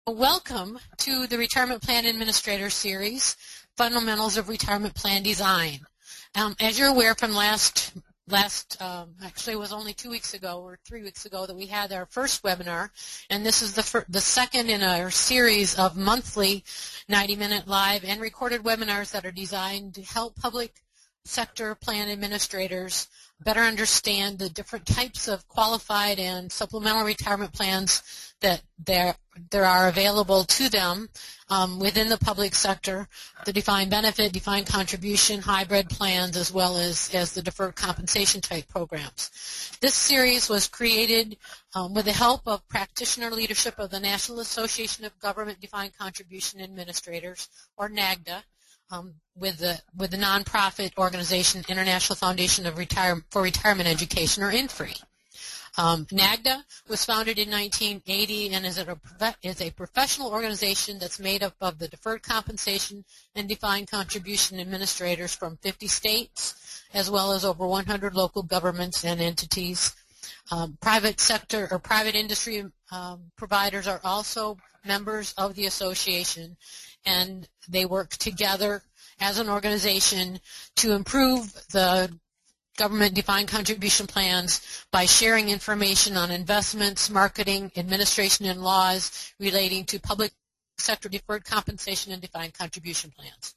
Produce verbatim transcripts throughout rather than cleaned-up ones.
Welcome to the Retirement Plan Administrator Series, Fundamentals of Retirement Plan Design. Um, as you're aware from last, last um, actually it was only two weeks ago or three weeks ago that we had our first webinar, and this is the, fir- the second in our series of monthly ninety-minute live and recorded webinars that are designed to help public sector plan administrators better understand the different types of qualified and supplemental retirement plans that there, there are available to them um, within the public sector, the defined benefit, defined contribution, hybrid plans, as well as, as the deferred compensation type programs. This series was created um, with the help of practitioner leadership of the National Association of Government Defined Contribution Administrators, or NAGDA, Um, with the with the nonprofit organization International Foundation of Retire, for Retirement Education, or INFRE. Um, NAGDA was founded in nineteen eighty and is a, is a professional organization that's made up of the deferred compensation and defined contribution administrators from fifty states, as well as over one hundred local governments and entities. Um, private sector or private industry um, providers are also members of the association, and they work together as an organization to improve the government defined contribution plans by sharing information on investments, marketing, administration, and laws relating to public sector deferred compensation and defined contribution plans.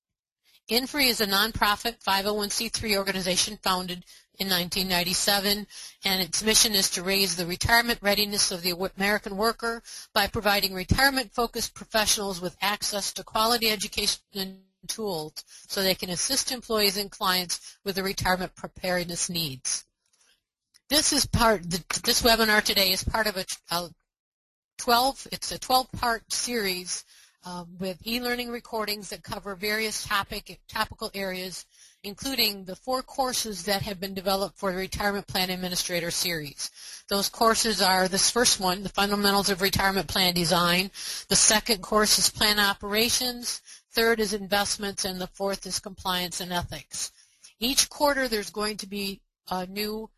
INFRE is a nonprofit five oh one c three organization founded in nineteen ninety-seven, and its mission is to raise the retirement readiness of the American worker by providing retirement-focused professionals with access to quality education and tools so they can assist employees and clients with their retirement preparedness needs. This is part. This webinar today is part of a, a twelve. It's a twelve-part series um, with e-learning recordings that cover various topic topical areas, including the four courses that have been developed for the Retirement Plan Administrator series. Those courses are this first one, the Fundamentals of Retirement Plan Design. The second course is Plan Operations. Third is Investments, and the fourth is Compliance and Ethics. Each quarter there's going to be a new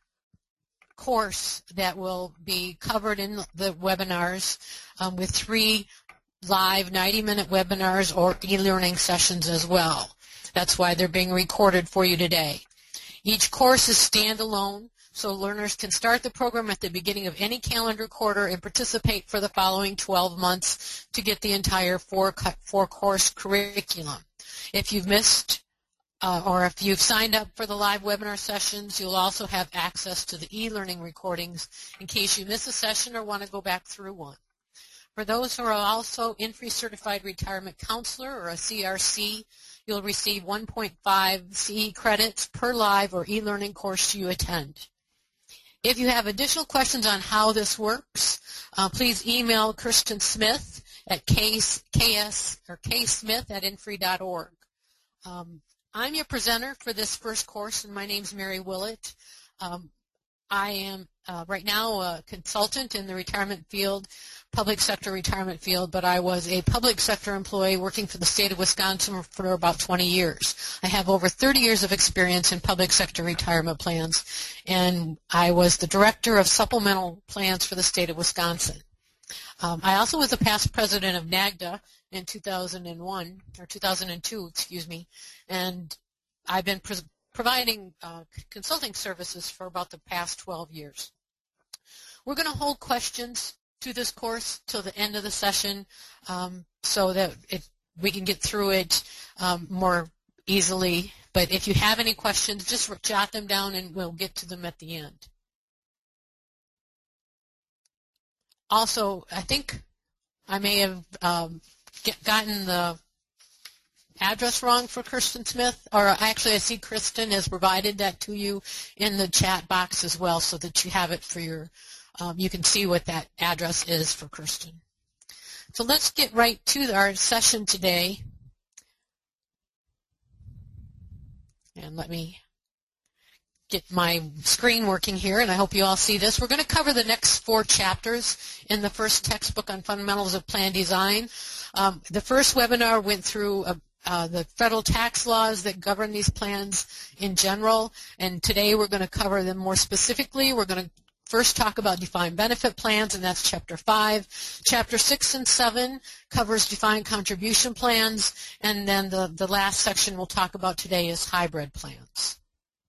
course that will be covered in the webinars um, with three live ninety-minute webinars or e-learning sessions as well. That's why they're being recorded for you today. Each course is standalone, so learners can start the program at the beginning of any calendar quarter and participate for the following twelve months to get the entire four, four course curriculum. If you've missed uh, or if you've signed up for the live webinar sessions, you'll also have access to the e-learning recordings in case you miss a session or want to go back through one. For those who are also INFRE Certified Retirement Counselor, or a C R C, you'll receive one point five C E credits per live or e-learning course you attend. If you have additional questions on how this works, uh, please email Kirsten Smith at ks, ks or ksmith at infre dot org. Um, I'm your presenter for this first course, and my name's Mary Willett. Um, I am uh, right now a consultant in the retirement field, public sector retirement field, but I was a public sector employee working for the state of Wisconsin for about twenty years. I have over thirty years of experience in public sector retirement plans, and I was the director of supplemental plans for the state of Wisconsin. Um, I also was a past president of NAGDA in two thousand one, or two thousand two, excuse me, and I've been pre- providing uh, consulting services for about the past twelve years. We're going to hold questions to this course till the end of the session um, so that it, we can get through it um, more easily. But if you have any questions, just jot them down and we'll get to them at the end. Also, I think I may have um, get, gotten the address wrong for Kirsten Smith, or actually I see Kristen has provided that to you in the chat box as well so that you have it for your Um, you can see what that address is for Kirsten. So let's get right to our session today. And let me get my screen working here, and I hope you all see this. We're going to cover the next four chapters in the first textbook on fundamentals of plan design. Um, the first webinar went through a Uh, the federal tax laws that govern these plans in general, and today we're going to cover them more specifically. We're going to first talk about defined benefit plans, and that's Chapter five. Chapter six and seven covers defined contribution plans, and then the, the last section we'll talk about today is hybrid plans.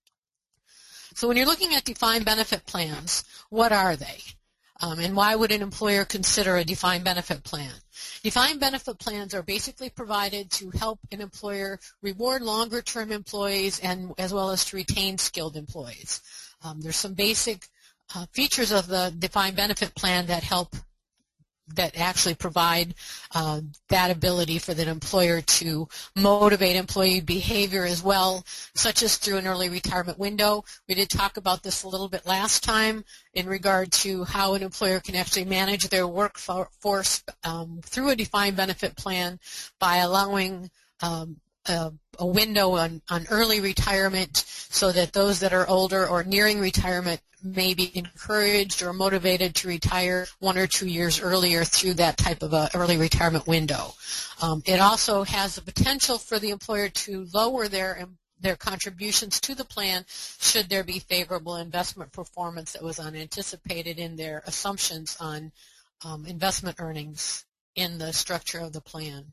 So when you're looking at defined benefit plans, what are they? Um, and why would an employer consider a defined benefit plan? Defined benefit plans are basically provided to help an employer reward longer-term employees and as well as to retain skilled employees. Um, there's some basic uh, features of the defined benefit plan that help that actually provide uh, that ability for the employer to motivate employee behavior as well, such as through an early retirement window. We did talk about this a little bit last time in regard to how an employer can actually manage their workforce um, through a defined benefit plan by allowing um, a, a window on, on early retirement so that those that are older or nearing retirement may be encouraged or motivated to retire one or two years earlier through that type of a early retirement window. Um, it also has the potential for the employer to lower their their contributions to the plan should there be favorable investment performance that was unanticipated in their assumptions on um, investment earnings in the structure of the plan.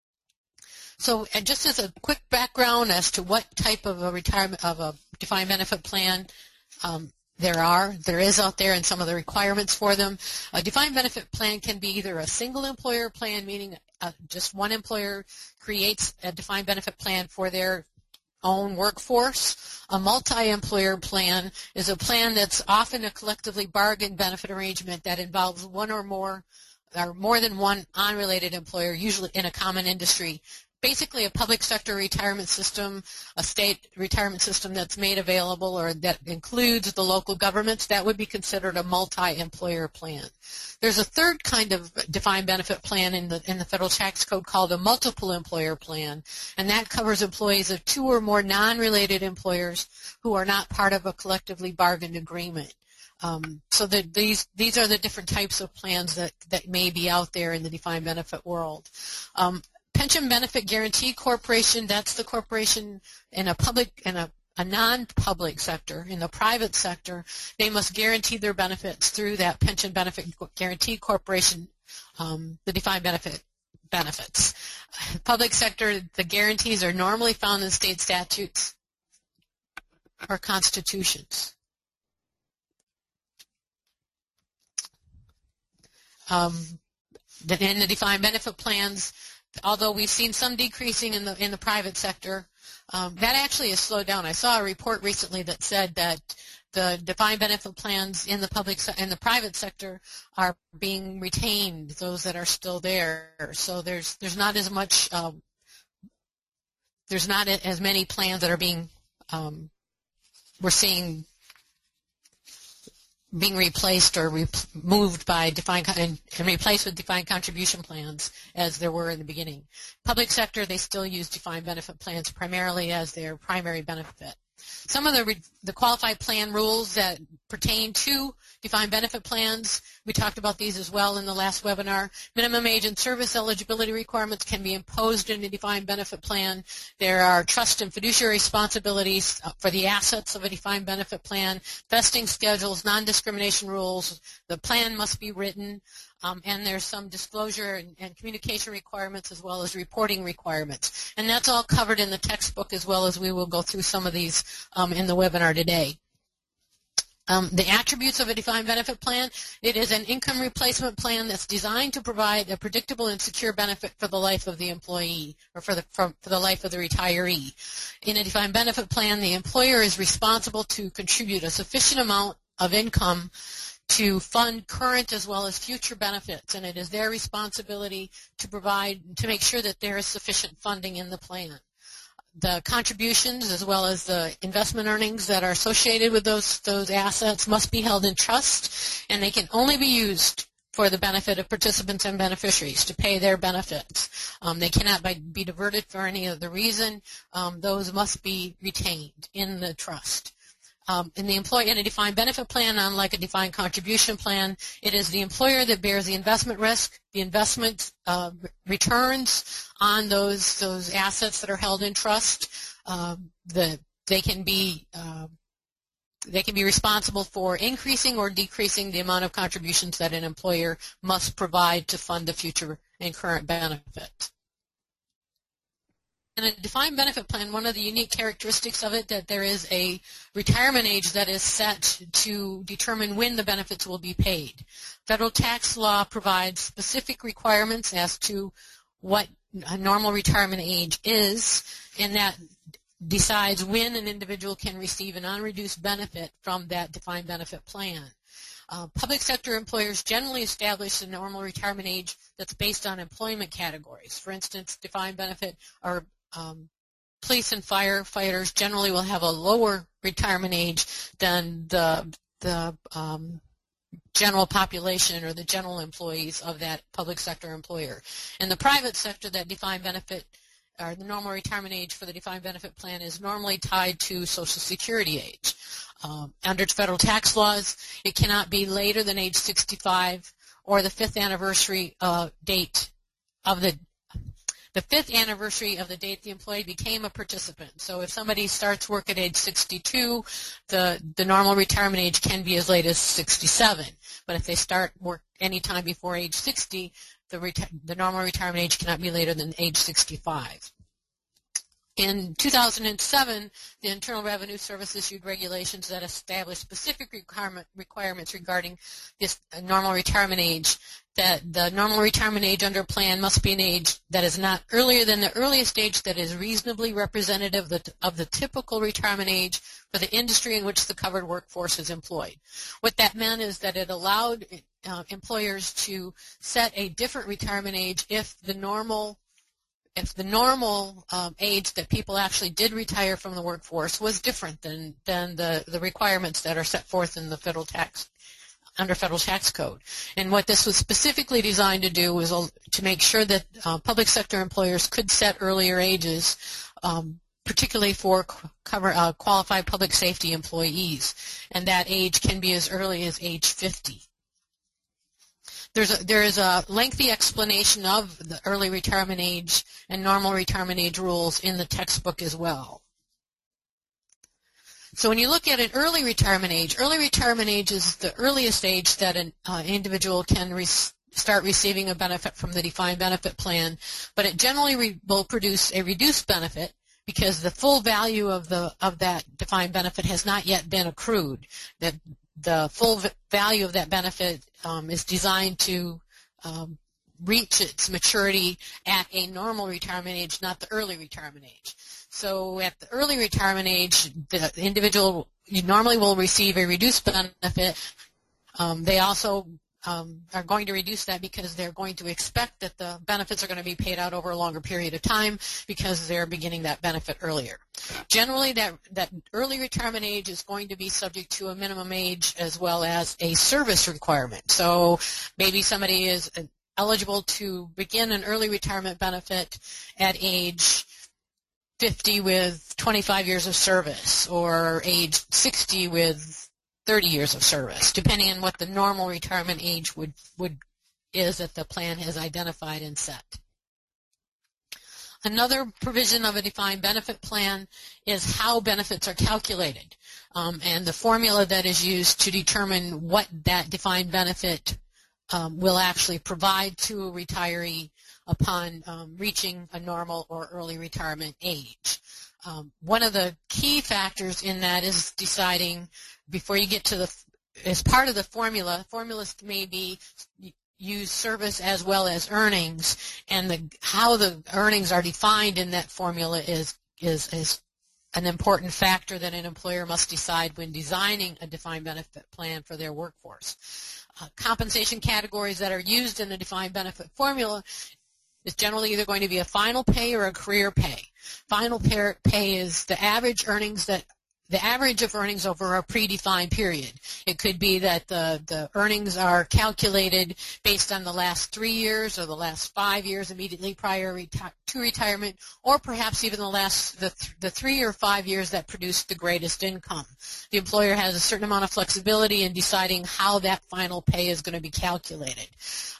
So, and just as a quick background as to what type of a retirement of a defined benefit plan um, there are, there is out there, and some of the requirements for them. A defined benefit plan can be either a single employer plan, meaning uh, just one employer creates a defined benefit plan for their own workforce. A multi-employer plan is a plan that's often a collectively bargained benefit arrangement that involves one or more or more than one unrelated employer, usually in a common industry. Basically a public sector retirement system, a state retirement system that's made available or that includes the local governments, that would be considered a multi-employer plan. There's a third kind of defined benefit plan in the in the federal tax code called a multiple employer plan, and that covers employees of two or more non-related employers who are not part of a collectively bargained agreement. Um, so that these these are the different types of plans that, that may be out there in the defined benefit world. Um, Pension Benefit Guaranty Corporation, that's the corporation in a public in a, a non-public sector, in the private sector. They must guarantee their benefits through that Pension Benefit Guaranty Corporation, um, the defined benefit benefits. Public sector, the guarantees are normally found in state statutes or constitutions. Um, in the defined benefit plans, although we've seen some decreasing in the in the private sector, um, that actually has slowed down. I saw a report recently that said that the defined benefit plans in the public se- in the private sector are being retained, those that are still there. So there's there's not as much um, there's not as many plans that are being um, we're seeing being replaced or re- moved by defined and, and replaced with defined contribution plans as there were in the beginning. Public sector, they still use defined benefit plans primarily as their primary benefit. Some of the, re- the qualified plan rules that pertain to defined benefit plans, we talked about these as well in the last webinar. Minimum age and service eligibility requirements can be imposed in a defined benefit plan. There are trust and fiduciary responsibilities for the assets of a defined benefit plan, vesting schedules, non-discrimination rules. The plan must be written. Um, and there's some disclosure and, and communication requirements as well as reporting requirements. And that's all covered in the textbook as well as we will go through some of these um, in the webinar today. Um, the attributes of a defined benefit plan, it is an income replacement plan that's designed to provide a predictable and secure benefit for the life of the employee or for the, for, for the life of the retiree. In a defined benefit plan, the employer is responsible to contribute a sufficient amount of income to fund current as well as future benefits, and it is their responsibility to provide, to make sure that there is sufficient funding in the plan. The contributions as well as the investment earnings that are associated with those, those assets must be held in trust, and they can only be used for the benefit of participants and beneficiaries to pay their benefits. Um, they cannot be diverted for any other reason. Um, those must be retained in the trust. Um, in the employee in a defined benefit plan, unlike a defined contribution plan, it is the employer that bears the investment risk, the investment uh, returns on those those assets that are held in trust. Um, the, they can be uh, they can be responsible for increasing or decreasing the amount of contributions that an employer must provide to fund the future and current benefit. In a defined benefit plan, one of the unique characteristics of it that there is a retirement age that is set to determine when the benefits will be paid. Federal tax law provides specific requirements as to what a normal retirement age is, and that decides when an individual can receive an unreduced benefit from that defined benefit plan. Uh, public sector employers generally establish a normal retirement age that's based on employment categories. For instance, defined benefit or um, police and firefighters generally will have a lower retirement age than the the um, general population or the general employees of that public sector employer. In the private sector, that defined benefit or the normal retirement age for the defined benefit plan is normally tied to Social Security age. Um, under federal tax laws, it cannot be later than age sixty-five or the fifth anniversary uh, date of the the fifth anniversary of the date the employee became a participant. So if somebody starts work at age sixty-two, the, the normal retirement age can be as late as sixty-seven. But if they start work any time before age sixty, the, reti- the normal retirement age cannot be later than age sixty-five. In two thousand seven, the Internal Revenue Service issued regulations that establish specific requirement, requirements regarding this normal retirement age, that the normal retirement age under a plan must be an age that is not earlier than the earliest age that is reasonably representative of the, of the typical retirement age for the industry in which the covered workforce is employed. What that meant is that it allowed uh, employers to set a different retirement age if the normal If the normal um, age that people actually did retire from the workforce was different than, than the, the requirements that are set forth in the federal tax, under federal tax code. And what this was specifically designed to do was to make sure that uh, public sector employers could set earlier ages, um, particularly for cover, uh, qualified public safety employees. And that age can be as early as age fifty. There's a, there is a lengthy explanation of the early retirement age and normal retirement age rules in the textbook as well. So when you look at an early retirement age, early retirement age is the earliest age that an uh, individual can re- start receiving a benefit from the defined benefit plan, but it generally re- will produce a reduced benefit because the full value of the of that defined benefit has not yet been accrued. That the full value of that benefit um, is designed to um, reach its maturity at a normal retirement age, not the early retirement age. So at the early retirement age, the individual normally will receive a reduced benefit. Um, they also um, are going to reduce that because they're going to expect that the benefits are going to be paid out over a longer period of time because they're beginning that benefit earlier. Generally, that, that early retirement age is going to be subject to a minimum age as well as a service requirement. So maybe somebody is eligible to begin an early retirement benefit at age fifty with twenty-five years of service, or age sixty with thirty years of service, depending on what the normal retirement age would, would is that the plan has identified and set. Another provision of a defined benefit plan is how benefits are calculated, um, and the formula that is used to determine what that defined benefit um, will actually provide to a retiree upon um, reaching a normal or early retirement age. Um, one of the key factors in that is deciding, before you get to the, as part of the formula, formulas may be use service as well as earnings, and the, how the earnings are defined in that formula is, is, is an important factor that an employer must decide when designing a defined benefit plan for their workforce. Uh, compensation categories that are used in the defined benefit formula is generally either going to be a final pay or a career pay. Final pay is the average earnings that the average of earnings over a predefined period. It could be that the, the earnings are calculated based on the last three years or the last five years immediately prior reti- to retirement, or perhaps even the last the, th- the three or five years that produced the greatest income. The employer has a certain amount of flexibility in deciding how that final pay is going to be calculated.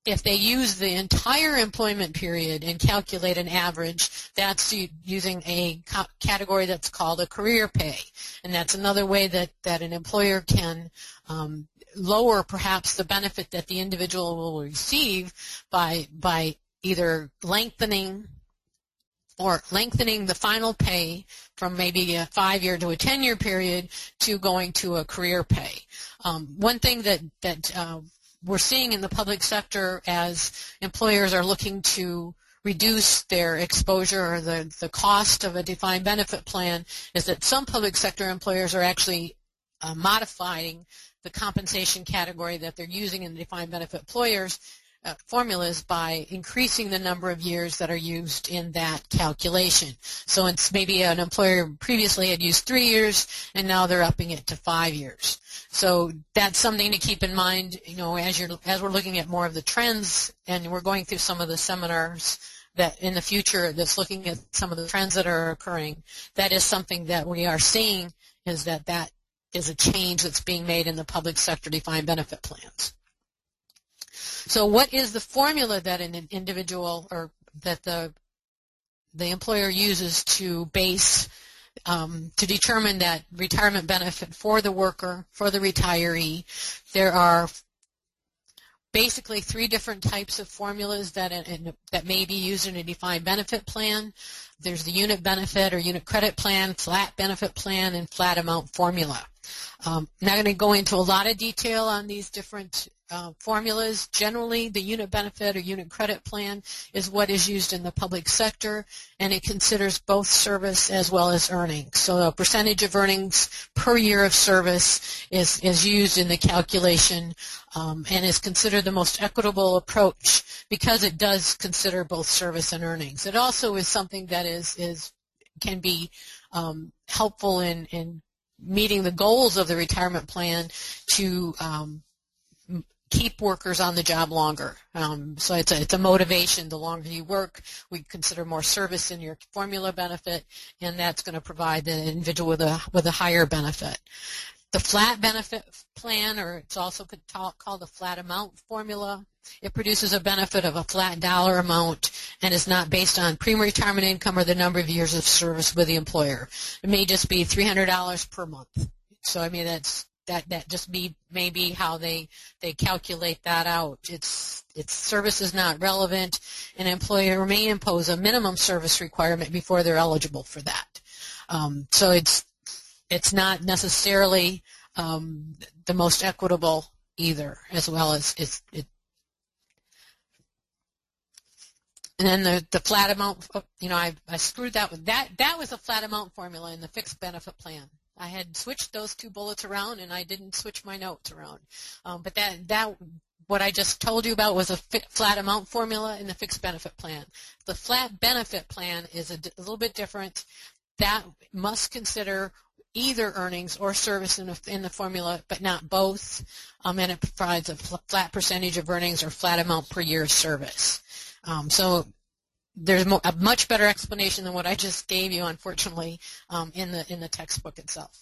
if they use the entire employment period and calculate an average, that's using a category that's called a career pay. And that's another way that, that an employer can um, lower perhaps the benefit that the individual will receive by, by either lengthening or lengthening the final pay from maybe a five-year to a ten-year period to going to a career pay. Um, one thing that, that uh, we're seeing in the public sector as employers are looking to reduce their exposure or the, the cost of a defined benefit plan is that some public sector employers are actually uh, modifying the compensation category that they're using in the defined benefit employers uh, formulas by increasing the number of years that are used in that calculation. So it's maybe an employer previously had used three years and now they're upping it to five years. So that's something to keep in mind, you know, as you're as we're looking at more of the trends, and we're going through some of the seminars that in the future that's looking at some of the trends that are occurring. That is something that we are seeing, is that that is a change that's being made in the public sector defined benefit plans. So what is the formula that an individual or that the the employer uses to base Um, to determine that retirement benefit for the worker, for the retiree? There are basically three different types of formulas that in, that may be used in a defined benefit plan. There's the unit benefit or unit credit plan, flat benefit plan, and flat amount formula. Um, I'm not going to go into a lot of detail on these different uh, formulas. Generally, the unit benefit or unit credit plan is what is used in the public sector, and it considers both service as well as earnings. So a percentage of earnings per year of service is, is used in the calculation um, and is considered the most equitable approach because it does consider both service and earnings. It also is something that is, is can be um, helpful in, in meeting the goals of the retirement plan to um, keep workers on the job longer. Um, so it's a, it's a motivation. The longer you work, we consider more service in your formula benefit, and that's going to provide the individual with a with a higher benefit. The flat benefit plan, or it's also called the flat amount formula, it produces a benefit of a flat dollar amount and is not based on pre-retirement income or the number of years of service with the employer. It may just be three hundred dollars per month. So, I mean, that's that that just be maybe how they they calculate that out. It's it's service is not relevant. An employer may impose a minimum service requirement before they're eligible for that. Um, so it's it's not necessarily um, the most equitable either, as well as it's, it. And then the, the flat amount, you know, I, I screwed that with that. That was a flat amount formula in the fixed benefit plan. I had switched those two bullets around, and I didn't switch my notes around. Um, but that that what I just told you about was a flat amount formula in the fixed benefit plan. The flat benefit plan is a, a little bit different. That must consider either earnings or service in, a, in the formula, but not both, um, and it provides a flat percentage of earnings or flat amount per year of service. Um, so there's mo- a much better explanation than what I just gave you, unfortunately, um, in the in the textbook itself.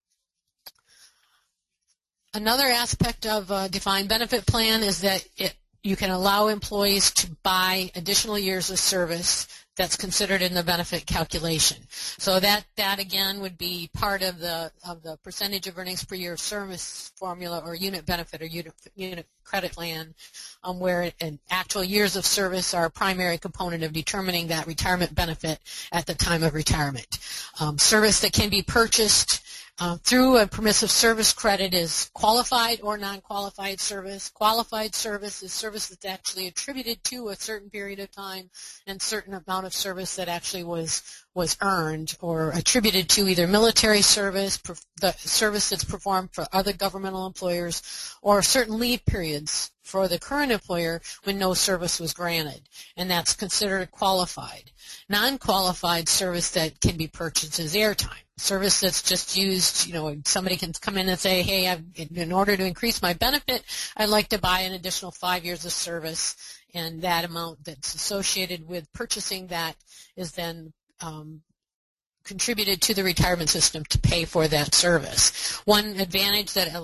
Another aspect of a defined benefit plan is that it, you can allow employees to buy additional years of service that's considered in the benefit calculation. So that, that again would be part of the of the percentage of earnings per year of service formula or unit benefit or unit, unit credit plan, um, where an actual years of service are a primary component of determining that retirement benefit at the time of retirement. Um, service that can be purchased Uh, through a permissive service credit is qualified or non-qualified service. Qualified service is service that's actually attributed to a certain period of time and certain amount of service that actually was was earned or attributed to either military service, the service that's performed for other governmental employers, or certain leave periods for the current employer when no service was granted, and that's considered qualified. Non-qualified service that can be purchased is airtime. Service that's just used, you know, somebody can come in and say, hey, I've, in order to increase my benefit, I'd like to buy an additional five years of service, and that amount that's associated with purchasing that is then um, contributed to the retirement system to pay for that service. One advantage that a,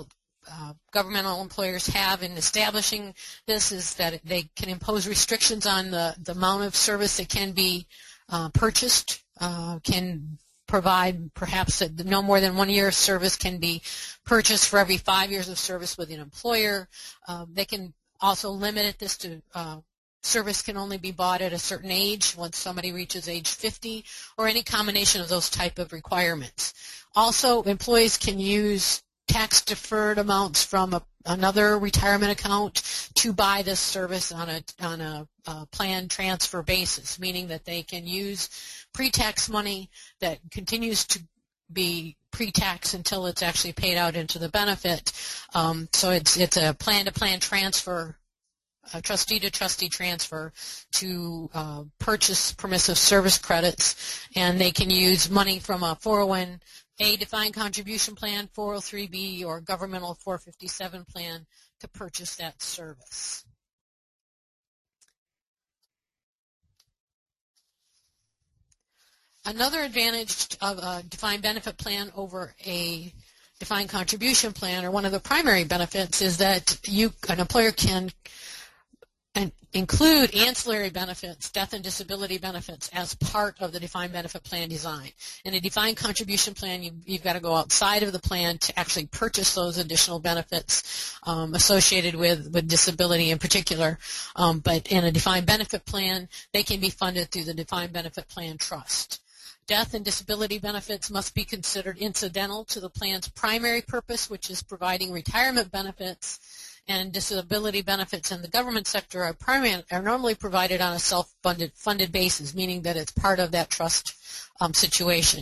uh, governmental employers have in establishing this is that they can impose restrictions on the, the amount of service that can be uh, purchased, uh, can provide perhaps that no more than one year of service can be purchased for every five years of service with an employer. Uh, they can also limit this to uh, service can only be bought at a certain age once somebody reaches age fifty, or any combination of those type of requirements. Also, employees can use tax-deferred amounts from a, another retirement account to buy this service on a on a, a planned transfer basis, meaning that they can use pre-tax money that continues to be pre-tax until it's actually paid out into the benefit. Um, so it's it's a plan-to-plan transfer, a trustee-to-trustee transfer to uh, purchase permissive service credits, and they can use money from a four oh one A defined contribution plan, four oh three B, or governmental four fifty-seven plan to purchase that service. Another advantage of a defined benefit plan over a defined contribution plan, or one of the primary benefits, is that you, an employer can and include ancillary benefits, death and disability benefits, as part of the defined benefit plan design. In a defined contribution plan, you, you've got to go outside of the plan to actually purchase those additional benefits um, associated with, with disability in particular. Um, but in a defined benefit plan, they can be funded through the defined benefit plan trust. Death and disability benefits must be considered incidental to the plan's primary purpose, which is providing retirement benefits, and disability benefits in the government sector are, primary, are normally provided on a self-funded funded basis, meaning that it's part of that trust um, situation.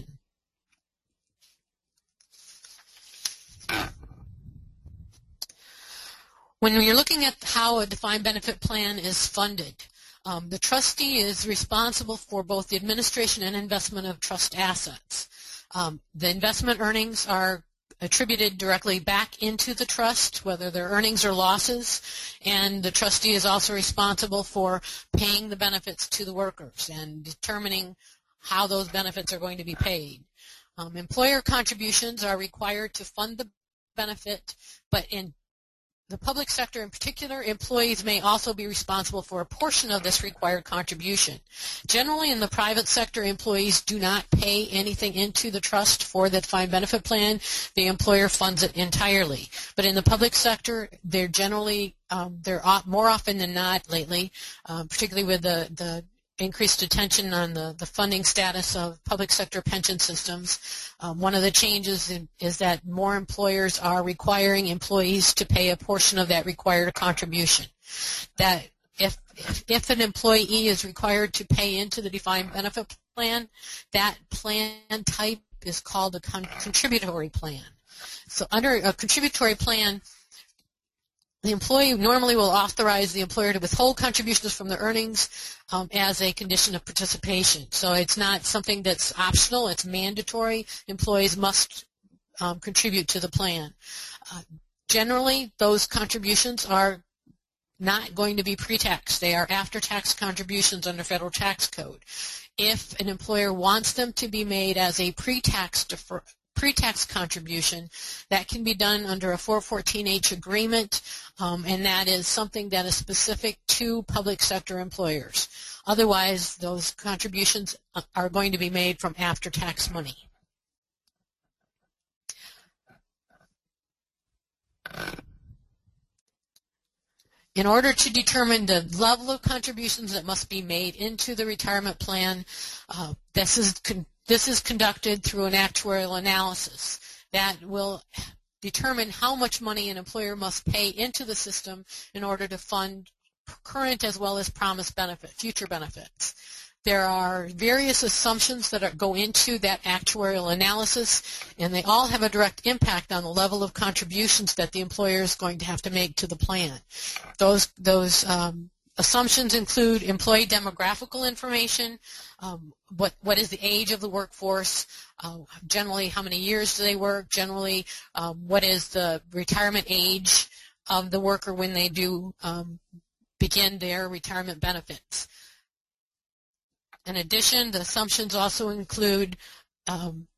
When you're looking at how a defined benefit plan is funded, um, the trustee is responsible for both the administration and investment of trust assets. Um, the investment earnings are attributed directly back into the trust, whether they're earnings or losses, and the trustee is also responsible for paying the benefits to the workers and determining how those benefits are going to be paid. Um, employer contributions are required to fund the benefit, but in the public sector in particular, employees may also be responsible for a portion of this required contribution. Generally, in the private sector, employees do not pay anything into the trust for the defined benefit plan. The employer funds it entirely. But in the public sector, they're generally, um, they're more often than not lately, um, particularly with the, the increased attention on the, the funding status of public sector pension systems. Um, one of the changes in, is that more employers are requiring employees to pay a portion of that required contribution. That if, if, if an employee is required to pay into the defined benefit plan, that plan type is called a con- contributory plan. So under a contributory plan, the employee normally will authorize the employer to withhold contributions from the earnings um, as a condition of participation. So it's not something that's optional, it's mandatory. Employees must um, contribute to the plan. Uh, generally, those contributions are not going to be pre-tax. They are after-tax contributions under federal tax code. If an employer wants them to be made as a pre-tax defer- pre-tax contribution, that can be done under a four fourteen H agreement, um, and that is something that is specific to public sector employers. Otherwise, those contributions are going to be made from after-tax money. In order to determine the level of contributions that must be made into the retirement plan, uh, this is con- this is conducted through an actuarial analysis that will determine how much money an employer must pay into the system in order to fund current as well as promised benefit, future benefits. There are various assumptions that are, go into that actuarial analysis, and they all have a direct impact on the level of contributions that the employer is going to have to make to the plan. Those, those um, assumptions include employee demographical information, um, what, what is the age of the workforce, uh, generally how many years do they work, generally um, what is the retirement age of the worker when they do um, begin their retirement benefits. In addition, the assumptions also include um,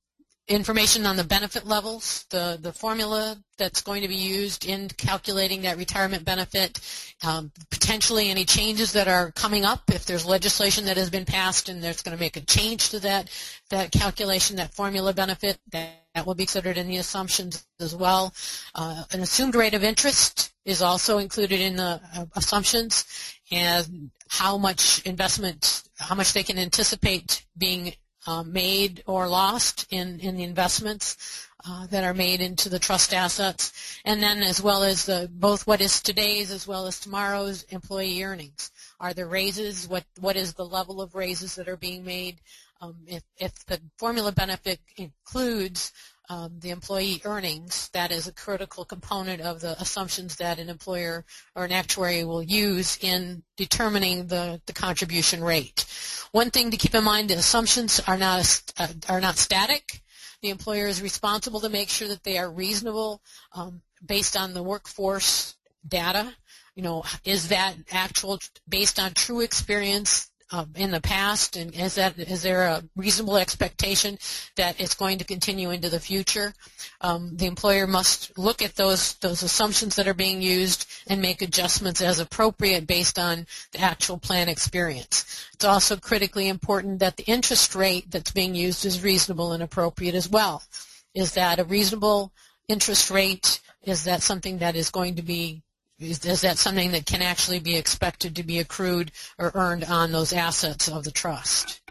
information on the benefit levels, the, the formula that's going to be used in calculating that retirement benefit, um, potentially any changes that are coming up if there's legislation that has been passed and there's going to make a change to that, that calculation, that formula benefit, that, that will be considered in the assumptions as well. Uh, an assumed rate of interest is also included in the uh, assumptions, and how much investment, how much they can anticipate being Uh, made or lost in, in the investments uh, that are made into the trust assets, and then as well as the, both what is today's as well as tomorrow's employee earnings. Are there raises? What what is the level of raises that are being made? Um, if, if the formula benefit includes um, the employee earnings, that is a critical component of the assumptions that an employer or an actuary will use in determining the, the contribution rate. One thing to keep in mind, the assumptions are not, uh, are not static. The employer is responsible to make sure that they are reasonable um, based on the workforce data. You know, is that actual based on true experience Uh, in the past, and is that is there a reasonable expectation that it's going to continue into the future? Um, the employer must look at those those assumptions that are being used and make adjustments as appropriate based on the actual plan experience. It's also critically important that the interest rate that's being used is reasonable and appropriate as well. Is that a reasonable interest rate? Is that something that is going to be Is, is that something that can actually be expected to be accrued or earned on those assets of the trust?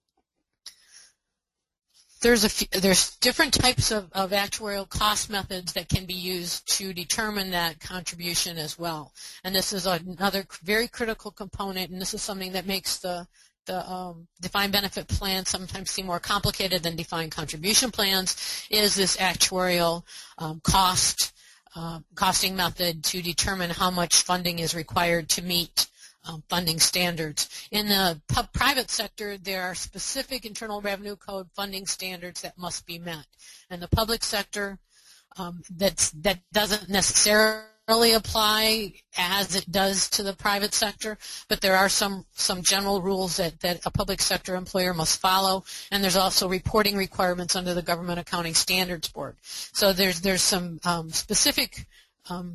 There's, a few, there's different types of, of actuarial cost methods that can be used to determine that contribution as well. And this is another very critical component, and this is something that makes the, the um, defined benefit plan sometimes seem more complicated than defined contribution plans, is this actuarial um, cost Uh, costing method to determine how much funding is required to meet um, funding standards. In the pub- private sector, there are specific Internal Revenue Code funding standards that must be met. In the public sector, um, that's, that doesn't necessarily apply as it does to the private sector, but there are some, some general rules that, that a public sector employer must follow, and there's also reporting requirements under the Government Accounting Standards Board. So there's, there's some um, specific um,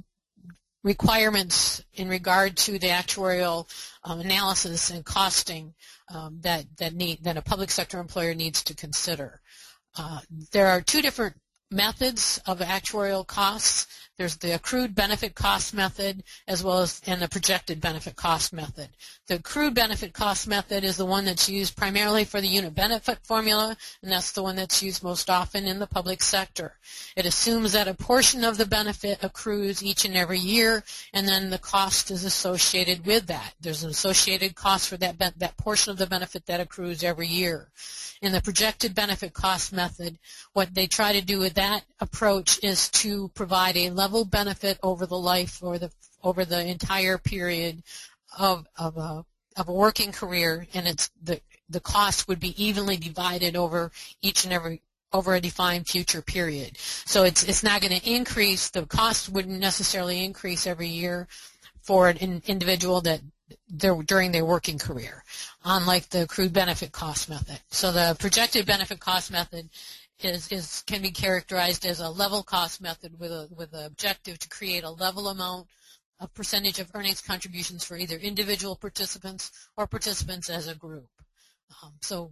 requirements in regard to the actuarial um, analysis and costing um, that, that, need, that a public sector employer needs to consider. Uh, there are two different methods of actuarial costs. There's the accrued benefit cost method as well as and the projected benefit cost method. The accrued benefit cost method is the one that's used primarily for the unit benefit formula, and that's the one that's used most often in the public sector. It assumes that a portion of the benefit accrues each and every year, and then the cost is associated with that. There's an associated cost for that, that portion of the benefit that accrues every year. In the projected benefit cost method, what they try to do with that approach is to provide a level benefit over the life or the over the entire period of of a of a working career, and it's the the cost would be evenly divided over each and every over a defined future period. So it's it's not going to increase. The cost wouldn't necessarily increase every year for an individual that Their, during their working career, unlike the accrued benefit cost method. So the projected benefit cost method is, is can be characterized as a level cost method with a with the objective to create a level amount of percentage of earnings contributions for either individual participants or participants as a group. Um, so,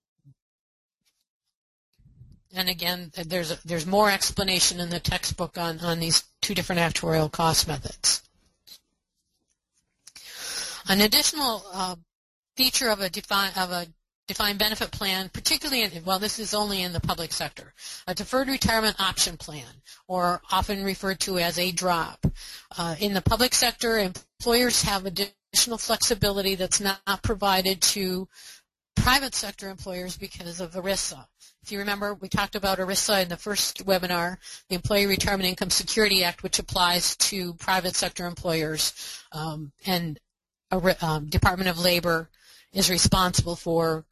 and again, there's a, there's more explanation in the textbook on on these two different actuarial cost methods. An additional uh, feature of a, defi- of a defined benefit plan, particularly in, well, this is only in the public sector, a deferred retirement option plan, or often referred to as a DROP. Uh, in the public sector, employers have additional flexibility that's not provided to private sector employers because of ERISA. If you remember, we talked about ERISA in the first webinar, the Employee Retirement Income Security Act, which applies to private sector employers, um, and Um, Department of Labor is responsible for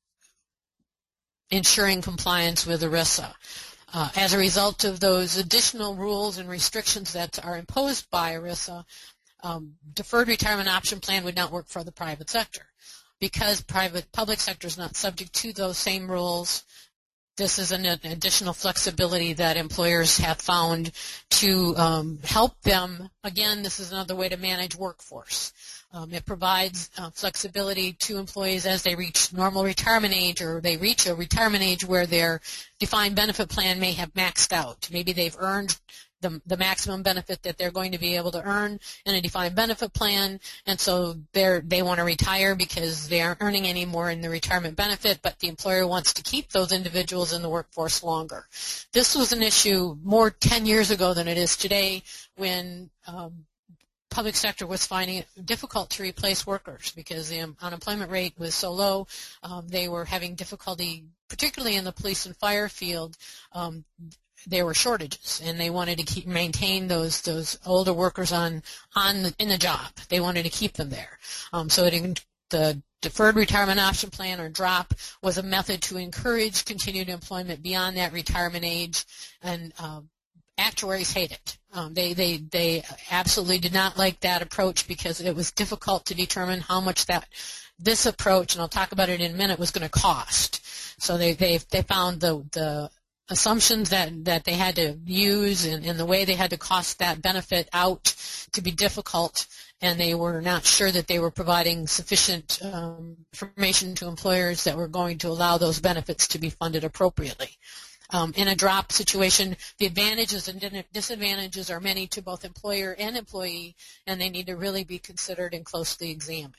ensuring compliance with ERISA. Uh, as a result of those additional rules and restrictions that are imposed by ERISA, um, deferred retirement option plan would not work for the private sector. Because private public sector is not subject to those same rules, this is an additional flexibility that employers have found to um, help them. Again, this is another way to manage workforce. Um, it provides uh, flexibility to employees as they reach normal retirement age, or they reach a retirement age where their defined benefit plan may have maxed out. Maybe they've earned the, the maximum benefit that they're going to be able to earn in a defined benefit plan, and so they're, they want to retire because they aren't earning any more in the retirement benefit, but the employer wants to keep those individuals in the workforce longer. This was an issue more ten years ago than it is today, when um, public sector was finding it difficult to replace workers because the unemployment rate was so low. Um, they were having difficulty, particularly in the police and fire field. Um, there were shortages, and they wanted to keep maintain those those older workers on on the, in the job. They wanted to keep them there. Um, so it, the Deferred Retirement Option Plan, or DROP, was a method to encourage continued employment beyond that retirement age, and uh, actuaries hate it. Um, they, they, they absolutely did not like that approach because it was difficult to determine how much that this approach, and I'll talk about it in a minute, was going to cost. So they, they, they found the, the assumptions that, that they had to use and, and the way they had to cost that benefit out to be difficult, and they were not sure that they were providing sufficient um, information to employers that were going to allow those benefits to be funded appropriately. Um, in a DROP situation, the advantages and disadvantages are many to both employer and employee, and they need to really be considered and closely examined.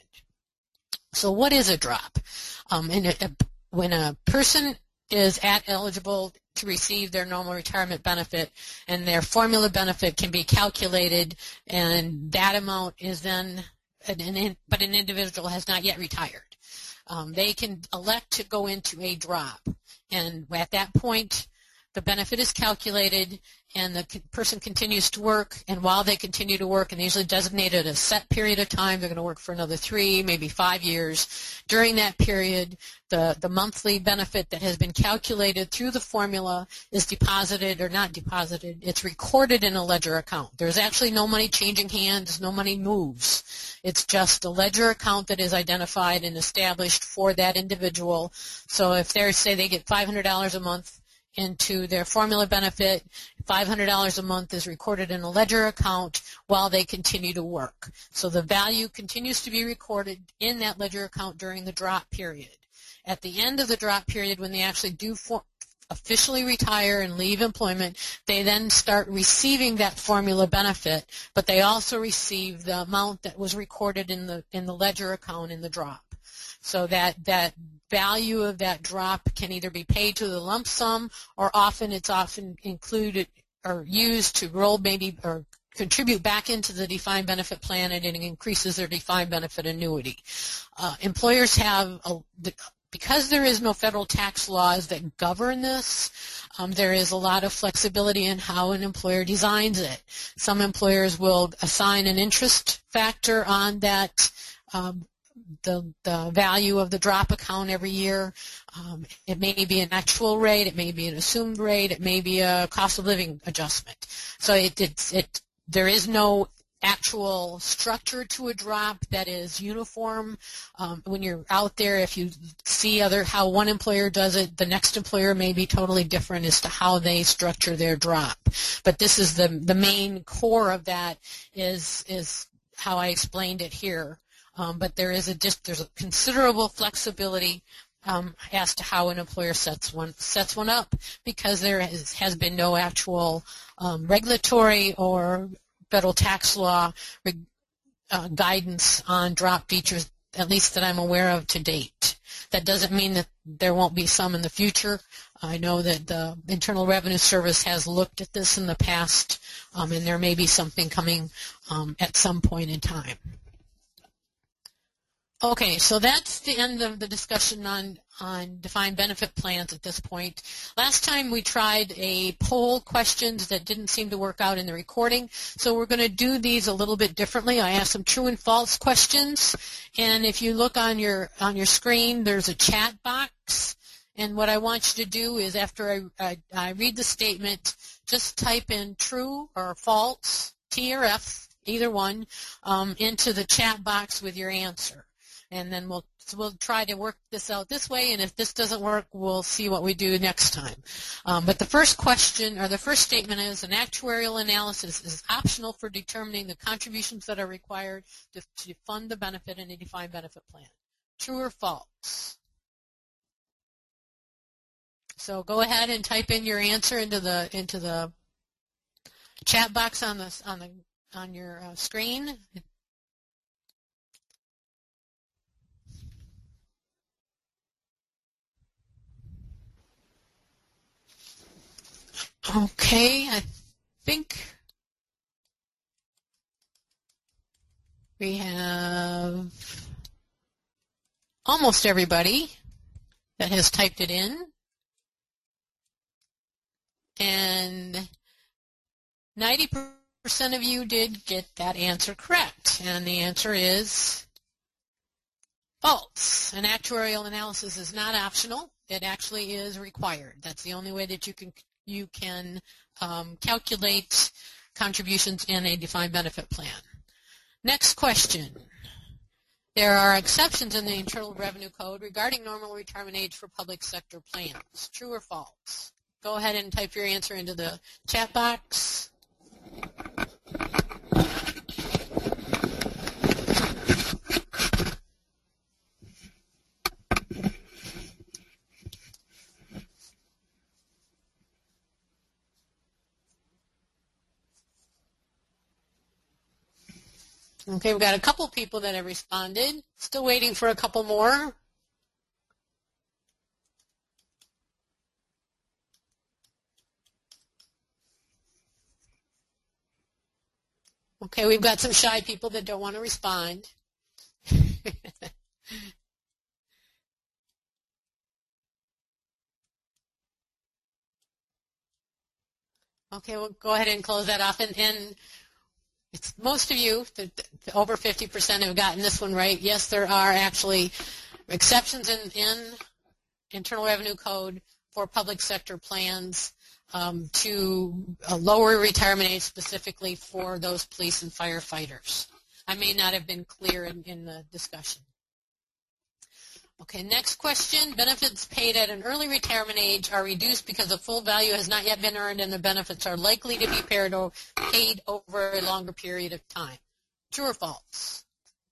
So what is a DROP? Um, in a, a, when a person is at eligible to receive their normal retirement benefit, and their formula benefit can be calculated, and that amount is then, an, an, but an individual has not yet retired. Um, they can elect to go into a DROP, and at that point, the benefit is calculated, and the person continues to work, and while they continue to work, and they usually designated a set period of time, they're going to work for another three, maybe five years. During that period, the, the monthly benefit that has been calculated through the formula is deposited, or not deposited, it's recorded in a ledger account. There's actually no money changing hands, no money moves. It's just a ledger account that is identified and established for that individual. So if they say they get five hundred dollars a month into their formula benefit, five hundred dollars a month is recorded in a ledger account while they continue to work. So the value continues to be recorded in that ledger account during the DROP period. At the end of the DROP period, when they actually do for, officially retire and leave employment, they then start receiving that formula benefit, but they also receive the amount that was recorded in the in the ledger account in the DROP. So that that value of that DROP can either be paid to the lump sum, or often it's often included or used to roll maybe or contribute back into the defined benefit plan, and it increases their defined benefit annuity. Uh, employers have, a, because there is no federal tax laws that govern this, um, there is a lot of flexibility in how an employer designs it. Some employers will assign an interest factor on that um, The, the value of the DROP account every year. Um, it may be an actual rate, it may be an assumed rate, it may be a cost of living adjustment. So it, it, it, there is no actual structure to a DROP that is uniform. Um, when you're out there, if you see other how one employer does it, the next employer may be totally different as to how they structure their DROP. But this is the the main core of that is is how I explained it here. Um, but there is a just there's a considerable flexibility um, as to how an employer sets one sets one up, because there has, has been no actual um, regulatory or federal tax law uh, guidance on DROP features, at least that I'm aware of to date. That doesn't mean that there won't be some in the future. I know that the Internal Revenue Service has looked at this in the past, um, and there may be something coming um, at some point in time. Okay, so that's the end of the discussion on, on defined benefit plans at this point. Last time we tried a poll questions that didn't seem to work out in the recording, so we're going to do these a little bit differently. I asked some true and false questions, and if you look on your on your screen, there's a chat box, and what I want you to do is after I, I, I read the statement, just type in true or false, T or F, either one, um, into the chat box with your answer. And then we'll So we'll try to work this out this way, and if this doesn't work, we'll see what we do next time. Um, but the first question, or the first statement is, an actuarial analysis is optional for determining the contributions that are required to, to fund the benefit in a defined benefit plan. True or false? So go ahead and type in your answer into the into the chat box on the on the on your uh, screen. Okay, I think we have almost everybody that has typed it in. And ninety percent of you did get that answer correct. And the answer is false. An actuarial analysis is not optional. It actually is required. That's the only way that you can you can um, calculate contributions in a defined benefit plan. Next question. There are exceptions in the Internal Revenue Code regarding normal retirement age for public sector plans. True or false? Go ahead and type your answer into the chat box. Okay, we've got a couple people that have responded. Still waiting for a couple more. Okay, we've got some shy people that don't want to respond. Okay, we'll go ahead and close that off. And, and it's most of you, the, the over fifty percent have gotten this one right. Yes, there are actually exceptions in, in Internal Revenue Code for public sector plans um, to a lower retirement age specifically for those police and firefighters. I may not have been clear in, in the discussion. Okay, next question. Benefits paid at an early retirement age are reduced because the full value has not yet been earned and the benefits are likely to be paid over a longer period of time. True or false?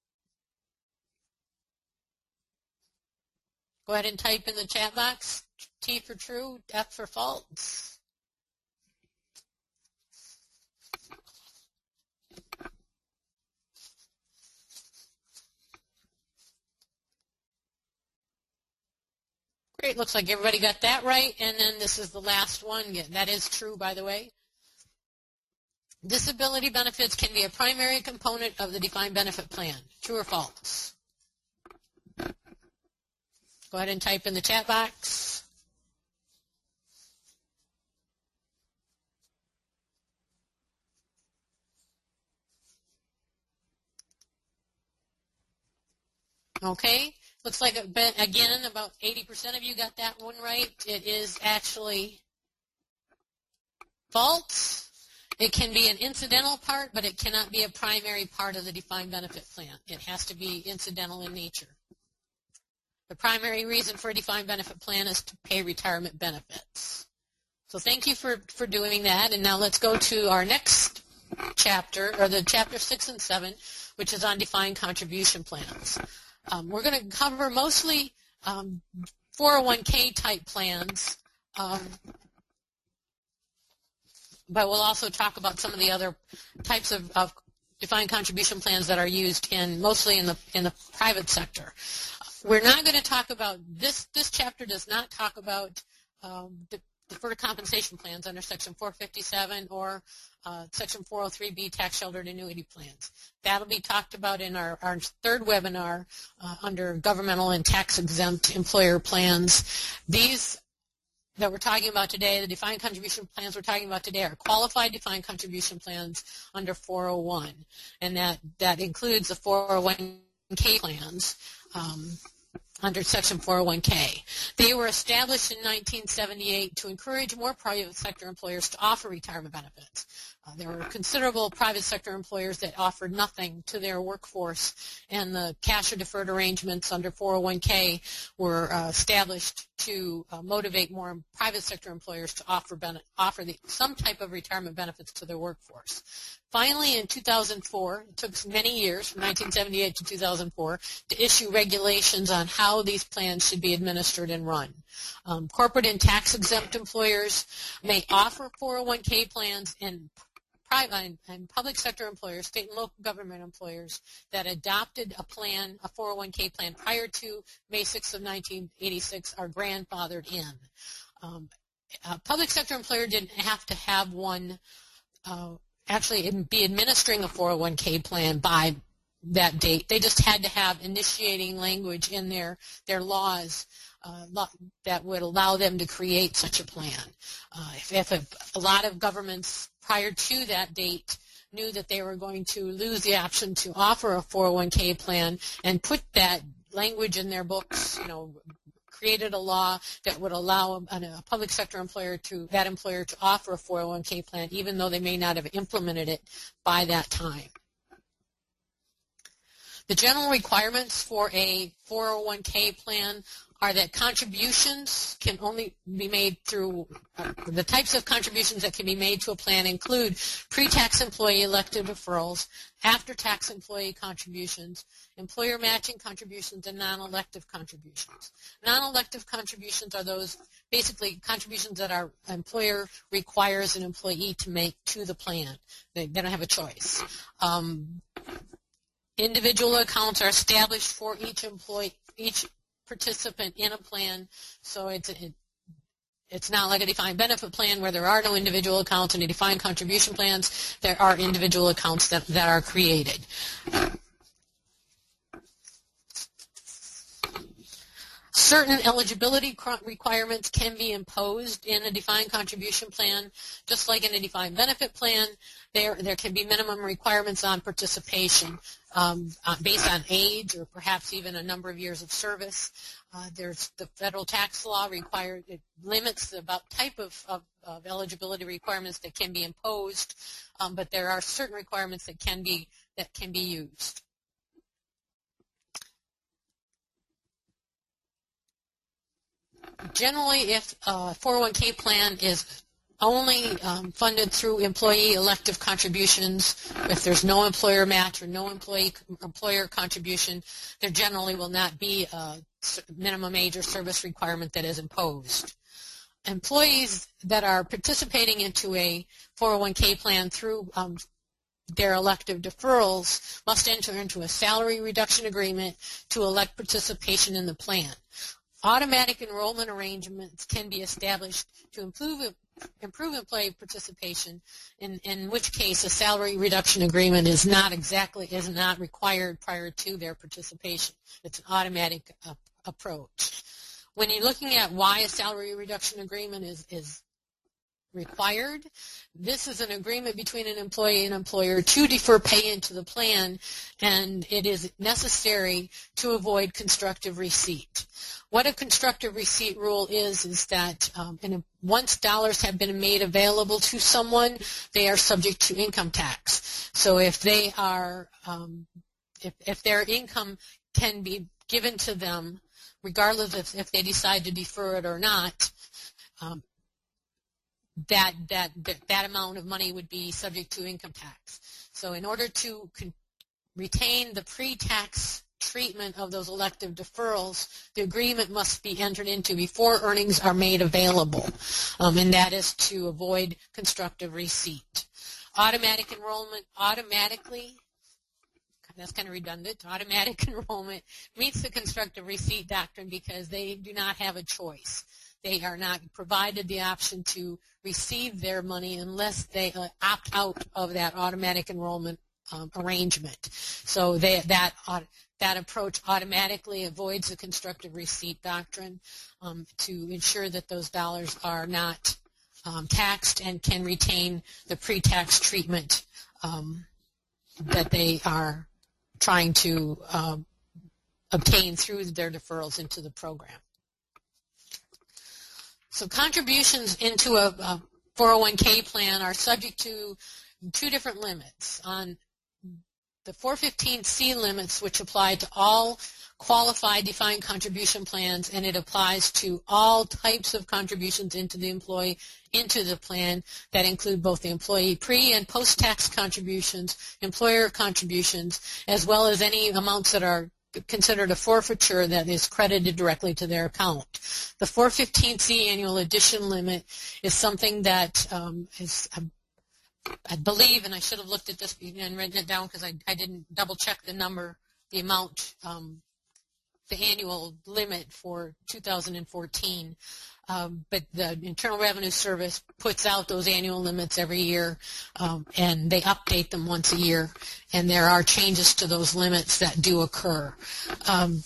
Go ahead and type in the chat box. T for true, F for false. Great, looks like everybody got that right, and then this is the last one. That is true, by the way. Disability benefits can be a primary component of the defined benefit plan. True or false? Go ahead and type in the chat box. Okay. Looks like, again, about eighty percent of you got that one right. It is actually false. It can be an incidental part, but it cannot be a primary part of the defined benefit plan. It has to be incidental in nature. The primary reason for a defined benefit plan is to pay retirement benefits. So thank you for, for doing that. And now let's go to our next chapter, or the chapter six and seven, which is on defined contribution plans. Um, we're going to cover mostly um, four oh one K type plans, um, but we'll also talk about some of the other types of, of defined contribution plans that are used in mostly in the in the private sector. We're not going to talk about this. This chapter does not talk about um, de- deferred compensation plans under Section four fifty-seven or uh, Section four oh three B tax sheltered annuity plans. That'll be talked about in our, our third webinar uh, under governmental and tax exempt employer plans. These that we're talking about today, the defined contribution plans we're talking about today, are qualified defined contribution plans under four oh one, and that, that includes the four oh one K plans um, under Section four oh one K. They were established in nineteen seventy-eight to encourage more private sector employers to offer retirement benefits. Uh, there were considerable private sector employers that offered nothing to their workforce, and the cash or deferred arrangements under four oh one K were uh, established to uh, motivate more private sector employers to offer, ben- offer the, some type of retirement benefits to their workforce. Finally, in two thousand four, it took many years, from nineteen seventy-eight to two thousand four, to issue regulations on how these plans should be administered and run. Um, corporate and tax-exempt employers may offer four oh one K plans, and private and public sector employers, state and local government employers that adopted a plan, a four oh one K plan prior to May sixth of nineteen eighty-six are grandfathered in. Um, a public sector employer didn't have to have one uh, actually be administering a four oh one K plan by that date. They just had to have initiating language in their, their laws uh, that would allow them to create such a plan. Uh, if, if a, a lot of governments prior to that date knew that they were going to lose the option to offer a four oh one K plan and put that language in their books, you know, created a law that would allow a, a public sector employer to, that employer to offer a four oh one K plan, even though they may not have implemented it by that time. The general requirements for a four oh one K plan are that contributions can only be made through, uh, the types of contributions that can be made to a plan include pre-tax employee elected deferrals, after-tax employee contributions, employer matching contributions, and non-elective contributions. Non-elective contributions are those basically contributions that our employer requires an employee to make to the plan. They, they don't have a choice. Um, individual accounts are established for each employee, each participant in a plan, so it's it, it's not like a defined benefit plan where there are no individual accounts, and a defined contribution plans there are individual accounts that, that are created. Certain eligibility requirements can be imposed in a defined contribution plan. Just like in a defined benefit plan, there, there can be minimum requirements on participation um, based on age or perhaps even a number of years of service. Uh, there's the federal tax law required, it limits the about type of, of, of eligibility requirements that can be imposed, um, but there are certain requirements that can be, that can be used. Generally, if a four oh one K plan is only um, funded through employee elective contributions, if there's no employer match or no employee employer contribution, there generally will not be a minimum age or service requirement that is imposed. Employees that are participating into a four oh one K plan through um, their elective deferrals must enter into a salary reduction agreement to elect participation in the plan. Automatic enrollment arrangements can be established to improve, improve employee participation, in, in which case a salary reduction agreement is not exactly is not required prior to their participation. It's an automatic uh, approach. When you're looking at why a salary reduction agreement is, is required, this is an agreement between an employee and employer to defer pay into the plan, and it is necessary to avoid constructive receipt. What a constructive receipt rule is is that um, and once dollars have been made available to someone, they are subject to income tax. So if they are, um, if, if their income can be given to them, regardless of if they decide to defer it or not, um, that, that, that, that amount of money would be subject to income tax. So in order to con- retain the pre-tax treatment of those elective deferrals, the agreement must be entered into before earnings are made available, um, and that is to avoid constructive receipt. Automatic enrollment automatically, that's kind of redundant, automatic enrollment meets the constructive receipt doctrine because they do not have a choice. They are not provided the option to receive their money unless they uh, opt out of that automatic enrollment um, arrangement. So they, that uh, that approach automatically avoids the constructive receipt doctrine um, to ensure that those dollars are not um, taxed and can retain the pre-tax treatment um, that they are trying to uh, obtain through their deferrals into the program. So contributions into a, a four oh one K plan are subject to two different limits. On the four fifteen C limits, which apply to all qualified defined contribution plans, and it applies to all types of contributions into the employee into the plan that include both the employee pre- and post-tax contributions, employer contributions, as well as any amounts that are considered a forfeiture that is credited directly to their account. The four fifteen C annual addition limit is something that um, is, um, I believe, and I should have looked at this and written it down because I, I didn't double check the number, the amount, um, the annual limit for two thousand fourteen. Um, but the Internal Revenue Service puts out those annual limits every year, um, and they update them once a year, and there are changes to those limits that do occur. Um,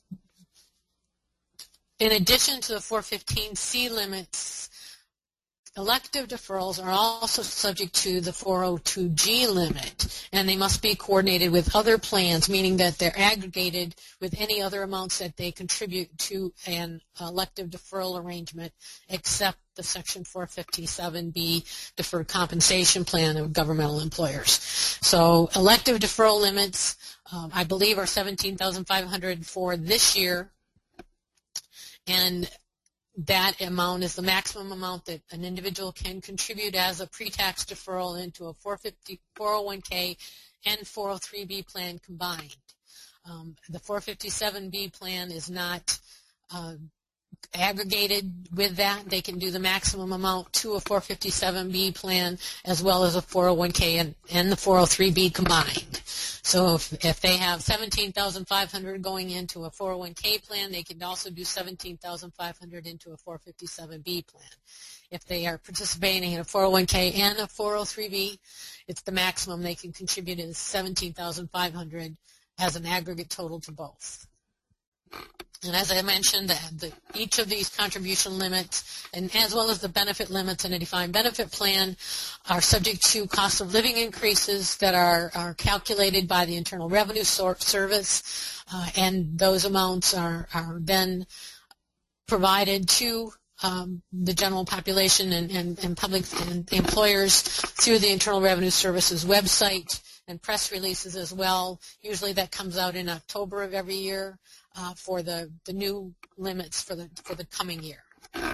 in addition to the four fifteen C limits, elective deferrals are also subject to the four oh two G limit, and they must be coordinated with other plans, meaning that they're aggregated with any other amounts that they contribute to an elective deferral arrangement, except the Section four fifty-seven B deferred compensation plan of governmental employers. So elective deferral limits, um, I believe, are seventeen thousand five hundred dollars for this year, and that amount is the maximum amount that an individual can contribute as a pre-tax deferral into a four oh one K and four oh three B plan combined. Um, the four fifty-seven B plan is not uh, aggregated with that. They can do the maximum amount to a four fifty-seven B plan as well as a four oh one K and, and the four oh three B combined. So if, if they have seventeen thousand five hundred dollars going into a four oh one K plan, they can also do seventeen thousand five hundred dollars into a four fifty-seven B plan. If they are participating in a four oh one K and a four oh three B, it's the maximum they can contribute is seventeen thousand five hundred dollars as an aggregate total to both. And as I mentioned, the, the, each of these contribution limits, and as well as the benefit limits in a defined benefit plan, are subject to cost of living increases that are, are calculated by the Internal Revenue Service, uh, and those amounts are, are then provided to um, the general population and, and, and public and employers through the Internal Revenue Service's website and press releases as well. Usually that comes out in October of every year. Uh, for the, the new limits for the for the coming year.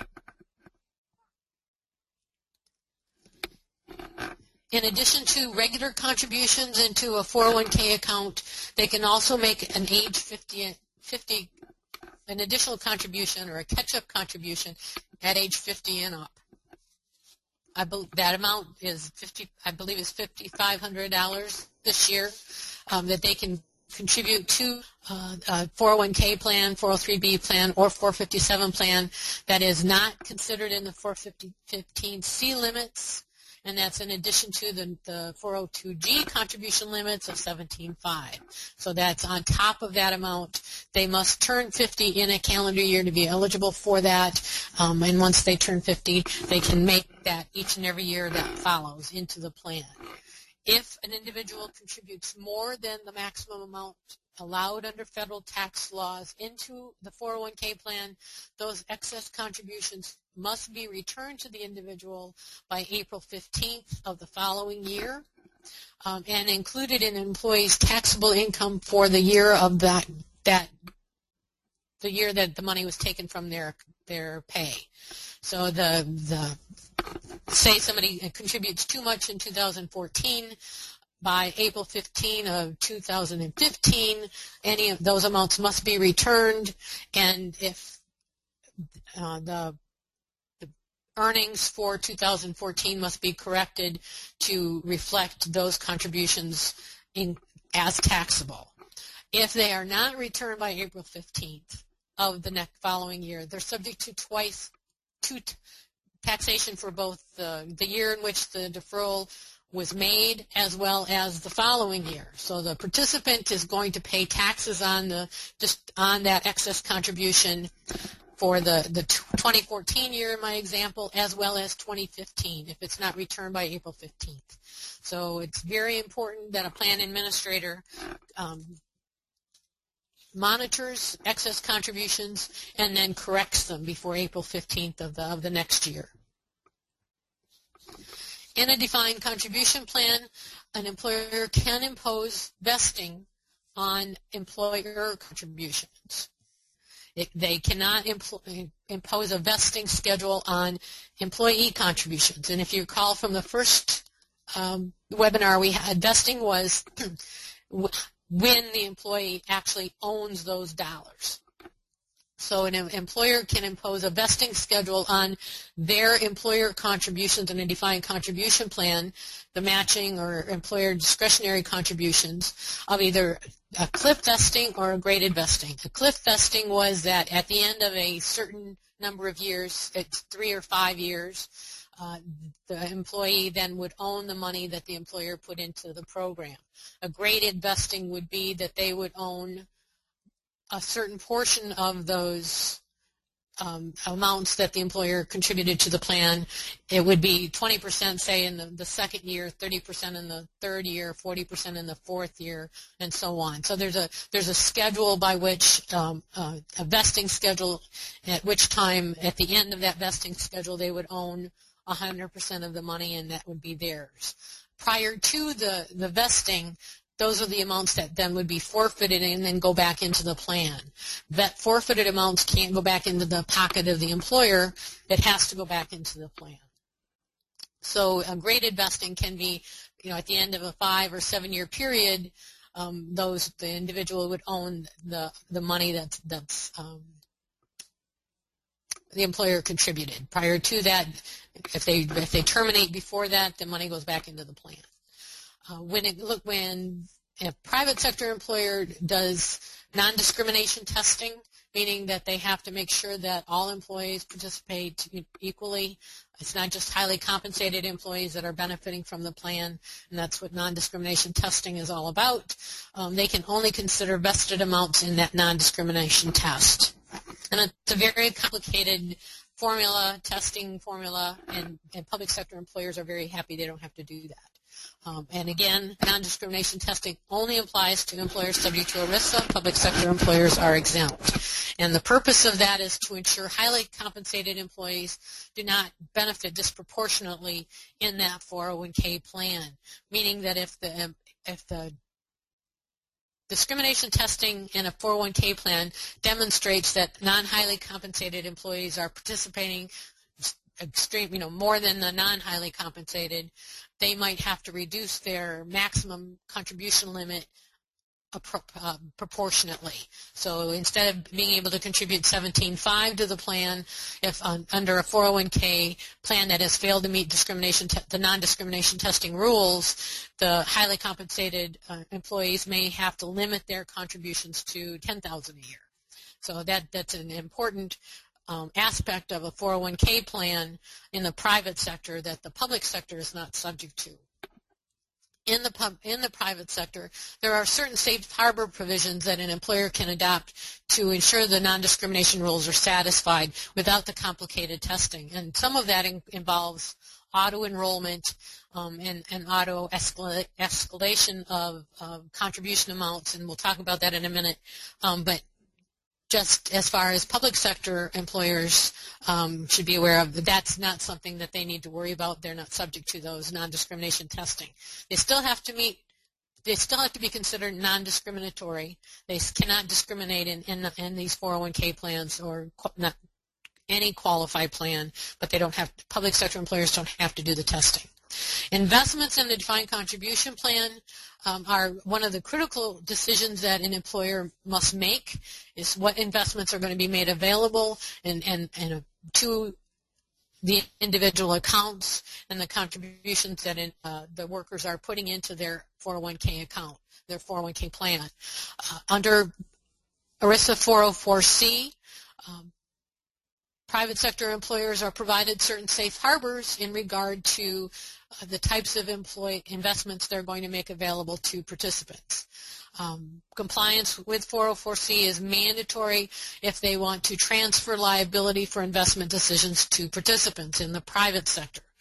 In addition to regular contributions into a four oh one K account, they can also make an age fifty, fifty an additional contribution or a catch-up contribution at age fifty and up. I be, that amount is fifty. I believe is fifty-five hundred dollars this year um, that they can contribute to uh, a four oh one K plan, four oh three B plan, or four fifty-seven plan that is not considered in the four fifteen C limits, and that's in addition to the, the four oh two G contribution limits of seventeen thousand five hundred dollars. So that's on top of that amount. They must turn fifty in a calendar year to be eligible for that, um, and once they turn fifty, they can make that each and every year that follows into the plan. If an individual contributes more than the maximum amount allowed under federal tax laws into the four oh one K plan, those excess contributions must be returned to the individual by April fifteenth of the following year, um, and included in an employee's taxable income for the year of that that the year that the money was taken from their their pay. So the the say somebody contributes too much in two thousand fourteen, by April fifteenth of two thousand fifteen, any of those amounts must be returned, and if uh, the, the earnings for two thousand fourteen must be corrected to reflect those contributions in, as taxable. If they are not returned by April fifteenth of the next following year, they're subject to twice two t- taxation for both the, the year in which the deferral was made as well as the following year. So the participant is going to pay taxes on the just on that excess contribution for the, the twenty fourteen year in my example, as well as twenty fifteen if it's not returned by April fifteenth. So it's very important that a plan administrator um, monitors excess contributions and then corrects them before April fifteenth of the, of the next year. In a defined contribution plan, an employer can impose vesting on employer contributions. It, they cannot impl- impose a vesting schedule on employee contributions. And if you recall from the first um, webinar we had, vesting was when the employee actually owns those dollars. So an employer can impose a vesting schedule on their employer contributions in a defined contribution plan, the matching or employer discretionary contributions of either a cliff vesting or a graded vesting. A cliff vesting was that at the end of a certain number of years, it's three or five years, uh, the employee then would own the money that the employer put into the program. A graded vesting would be that they would own a certain portion of those um, amounts that the employer contributed to the plan. It would be twenty percent, say, in the, the second year, thirty percent in the third year, forty percent in the fourth year, and so on. So there's a there's a schedule by which um, uh, a vesting schedule, at which time at the end of that vesting schedule they would own one hundred percent of the money, and that would be theirs. Prior to the the vesting, those are the amounts that then would be forfeited and then go back into the plan. That forfeited amounts can't go back into the pocket of the employer. It has to go back into the plan. So a graded vesting can be, you know, at the end of a five or seven year period, um, those the individual would own the the money that's that's um, the employer contributed. Prior to that, if they if they terminate before that, the money goes back into the plan. Uh, when it look when a private sector employer does non-discrimination testing, meaning that they have to make sure that all employees participate equally. It's not just highly compensated employees that are benefiting from the plan, and that's what non-discrimination testing is all about. Um, they can only consider vested amounts in that non-discrimination test. And it's a very complicated formula, testing formula, and, and public sector employers are very happy they don't have to do that. Um, and again, non-discrimination testing only applies to employers subject to ERISA. Public sector employers are exempt. And the purpose of that is to ensure highly compensated employees do not benefit disproportionately in that four oh one K plan, meaning that if the, if the discrimination testing in a four oh one K plan demonstrates that non-highly compensated employees are participating extreme, you know, more than the non-highly compensated, they might have to reduce their maximum contribution limit uh, proportionately. So instead of being able to contribute seventeen point five to the plan, if uh, under a four oh one K plan that has failed to meet discrimination, te- the non-discrimination testing rules, the highly compensated uh, employees may have to limit their contributions to ten thousand dollars a year. So that that's an important Um, aspect of a four oh one K plan in the private sector that the public sector is not subject to. In the pub, in the private sector, there are certain safe harbor provisions that an employer can adopt to ensure the non-discrimination rules are satisfied without the complicated testing. And some of that in, involves auto-enrollment um, and, and auto-escalation of, of contribution amounts, and we'll talk about that in a minute. Um, but just as far as public sector employers um, should be aware of, that's not something that they need to worry about. They're not subject to those non-discrimination testing. They still have to meet, they still have to be considered non-discriminatory. They cannot discriminate in, in, in these four oh one K plans or not any qualified plan, but they don't have, public sector employers don't have to do the testing. Investments in the defined contribution plan um, are one of the critical decisions that an employer must make, is what investments are going to be made available and, and, and to the individual accounts and the contributions that in, uh, the workers are putting into their four oh one K account, their four oh one K plan. Uh, under ERISA four oh four C, um, private sector employers are provided certain safe harbors in regard to uh, the types of employee investments they're going to make available to participants. Um, compliance with four oh four C is mandatory if they want to transfer liability for investment decisions to participants in the private sector.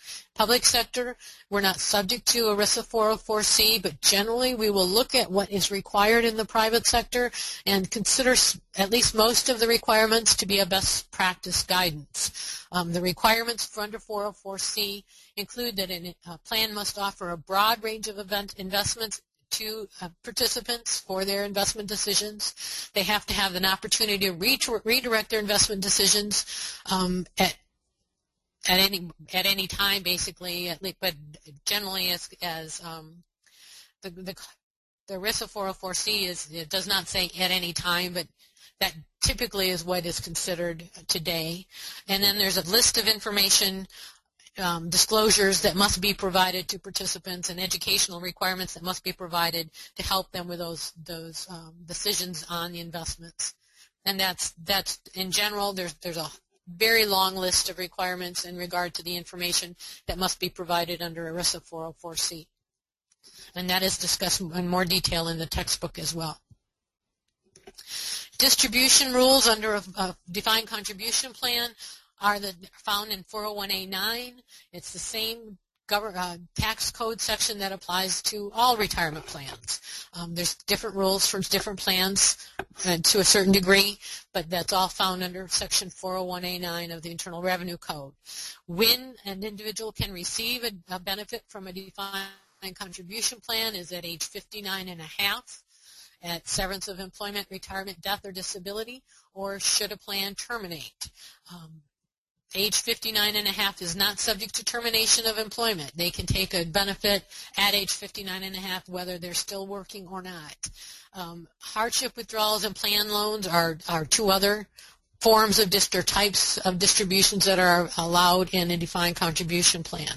Public sector, we're not subject to ERISA four oh four C, but generally we will look at what is required in the private sector and consider at least most of the requirements to be a best practice guidance. Um, the requirements for under four oh four C include that a uh, plan must offer a broad range of event investments to uh, participants for their investment decisions. They have to have an opportunity to re redirect their investment decisions um, at at any at any time, basically. At least, but generally, as as um, the the the ERISA four oh four C is, it does not say at any time, but that typically is what is considered today. And then there's a list of information. Um, disclosures that must be provided to participants and educational requirements that must be provided to help them with those those um, decisions on the investments. And that's that's in general. There's there's a very long list of requirements in regard to the information that must be provided under ERISA four oh four C, and that is discussed in more detail in the textbook as well. Distribution rules under a, a defined contribution plan are the, found in four oh one A nine. It's the same uh, tax code section that applies to all retirement plans. Um, there's different rules for different plans uh, to a certain degree, but that's all found under section four oh one A nine of the Internal Revenue Code. When an individual can receive a, a benefit from a defined contribution plan is at age fifty-nine and a half, at severance of employment, retirement, death, or disability, or should a plan terminate. Um, Age fifty-nine and a half is not subject to termination of employment. They can take a benefit at age fifty-nine and a half whether they're still working or not. Um, hardship withdrawals and plan loans are, are two other forms of dist- or types of distributions that are allowed in a defined contribution plan.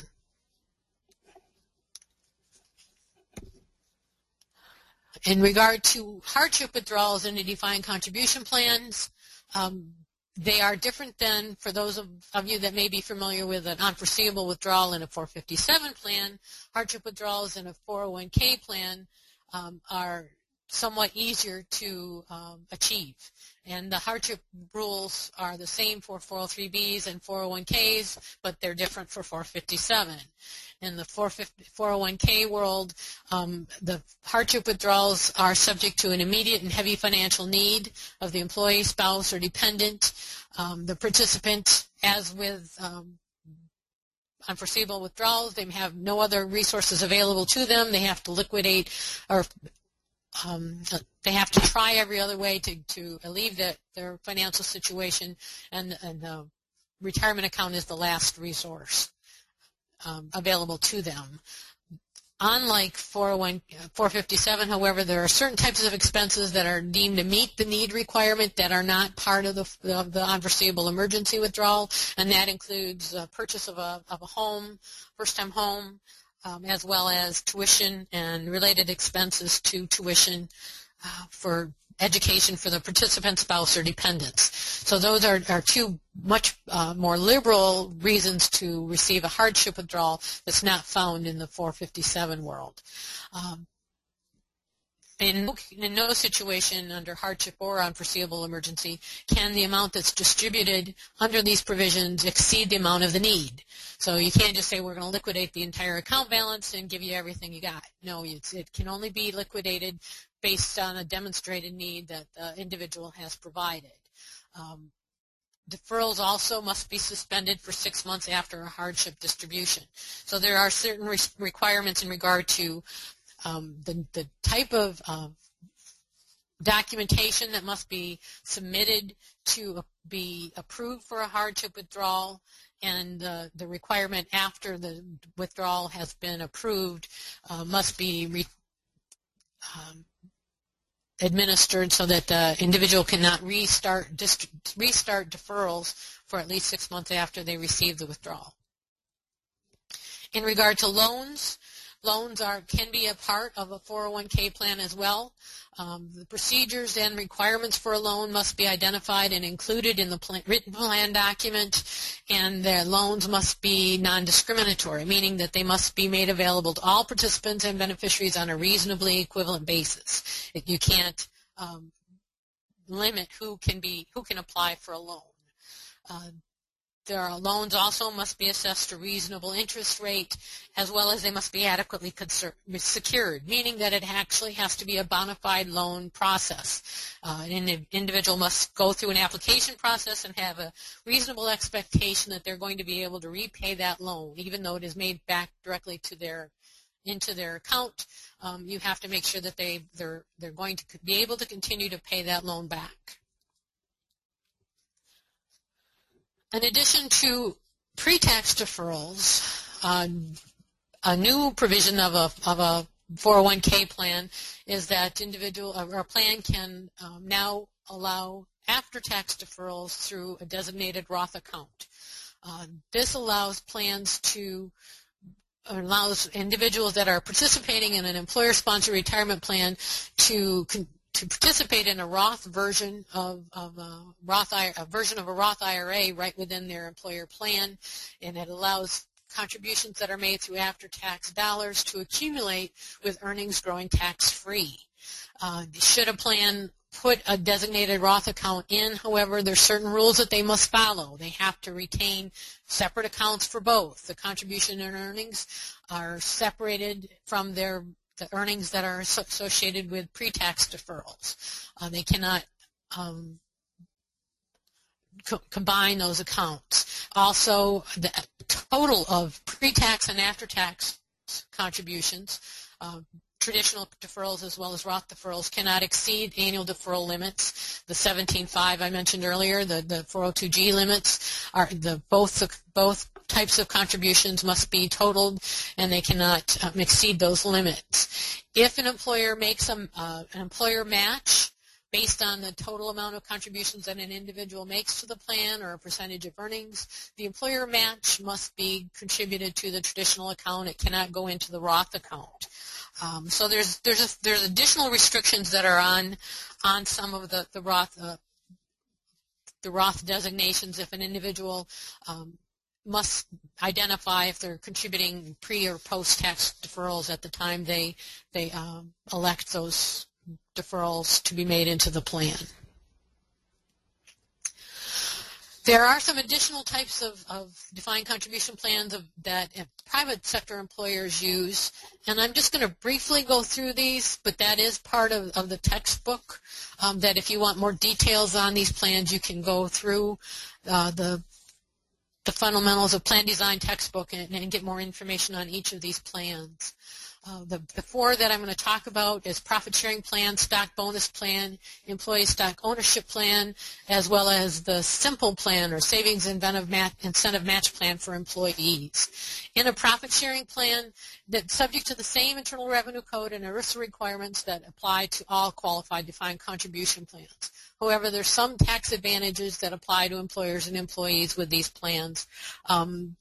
In regard to hardship withdrawals in the defined contribution plans, um, they are different than, for those of, of you that may be familiar with an unforeseeable withdrawal in a four fifty-seven plan, hardship withdrawals in a four oh one K plan um, are somewhat easier to um, achieve. And the hardship rules are the same for four oh three Bs and four oh one Ks, but they're different for four fifty-seven. In the four oh one K world, um, the hardship withdrawals are subject to an immediate and heavy financial need of the employee, spouse, or dependent. Um, the participant, as with um, unforeseeable withdrawals, they have no other resources available to them. They have to liquidate or Um, they have to try every other way to, to alleviate their financial situation, and, and the retirement account is the last resource um, available to them. Unlike four oh one, four fifty-seven, however, there are certain types of expenses that are deemed to meet the need requirement that are not part of the, of the unforeseeable emergency withdrawal, and that includes uh, purchase of a, of a home, first-time home, Um, as well as tuition and related expenses to tuition uh, for education for the participant, spouse, or dependents. So those are, are two much uh, more liberal reasons to receive a hardship withdrawal that's not found in the four fifty-seven world. Um, In no, in no situation under hardship or unforeseeable emergency can the amount that's distributed under these provisions exceed the amount of the need. So you can't just say we're going to liquidate the entire account balance and give you everything you got. No, it's, it can only be liquidated based on a demonstrated need that the individual has provided. Um, Deferrals also must be suspended for six months after a hardship distribution. So there are certain re- requirements in regard to Um, the, the type of uh, documentation that must be submitted to be approved for a hardship withdrawal, and uh, the requirement after the withdrawal has been approved uh, must be re, um, administered so that the individual cannot restart, dist- restart deferrals for at least six months after they receive the withdrawal. In regard to loans, Loans are can be a part of a four oh one K plan as well. Um, the procedures and requirements for a loan must be identified and included in the plan, written plan document, and the loans must be non-discriminatory, meaning that they must be made available to all participants and beneficiaries on a reasonably equivalent basis. You can't um, limit who can be who can apply for a loan. Uh, Their loans also must be assessed a reasonable interest rate, as well as they must be adequately secured, meaning that it actually has to be a bona fide loan process. Uh, an individual must go through an application process and have a reasonable expectation that they're going to be able to repay that loan, even though it is made back directly to their into their account. Um, you have to make sure that they they're they're going to be able to continue to pay that loan back. In addition to pre-tax deferrals, uh, a new provision of a, of a four oh one K plan is that individual or a plan can um, now allow after-tax deferrals through a designated Roth account. Uh, this allows plans to allows individuals that are participating in an employer-sponsored retirement plan to con- to participate in a Roth version of, of a Roth a version of a Roth I R A right within their employer plan, and it allows contributions that are made through after-tax dollars to accumulate with earnings growing tax-free. Uh, should a plan put a designated Roth account in, however, there's certain rules that they must follow. They have to retain separate accounts for both. The contribution and earnings are separated from their the earnings that are associated with pre-tax deferrals. Uh, they cannot um, co- combine those accounts. Also, the total of pre-tax and after-tax contributions, uh, traditional deferrals as well as Roth deferrals, cannot exceed annual deferral limits. The seventeen point five I mentioned earlier, the, the four oh two G limits, are the both the, both types of contributions must be totaled, and they cannot um, exceed those limits. If an employer makes a, uh, an employer match based on the total amount of contributions that an individual makes to the plan or a percentage of earnings, the employer match must be contributed to the traditional account. It cannot go into the Roth account. Um, so there's there's a, there's additional restrictions that are on on some of the the Roth uh, the Roth designations if an individual um, must identify if they're contributing pre or post tax deferrals at the time they they um, elect those deferrals to be made into the plan. There are some additional types of, of defined contribution plans of, that private sector employers use, and I'm just going to briefly go through these, but that is part of, of the textbook, um, that if you want more details on these plans, you can go through uh, the, the fundamentals of plan design textbook and, and get more information on each of these plans. Uh, the, the four that I'm going to talk about is profit sharing plan, stock bonus plan, employee stock ownership plan, as well as the simple plan or savings incentive match, incentive match plan for employees. In a profit sharing plan, that's subject to the same Internal Revenue Code and ERISA requirements that apply to all qualified defined contribution plans. However, there's some tax advantages that apply to employers and employees with these plans um,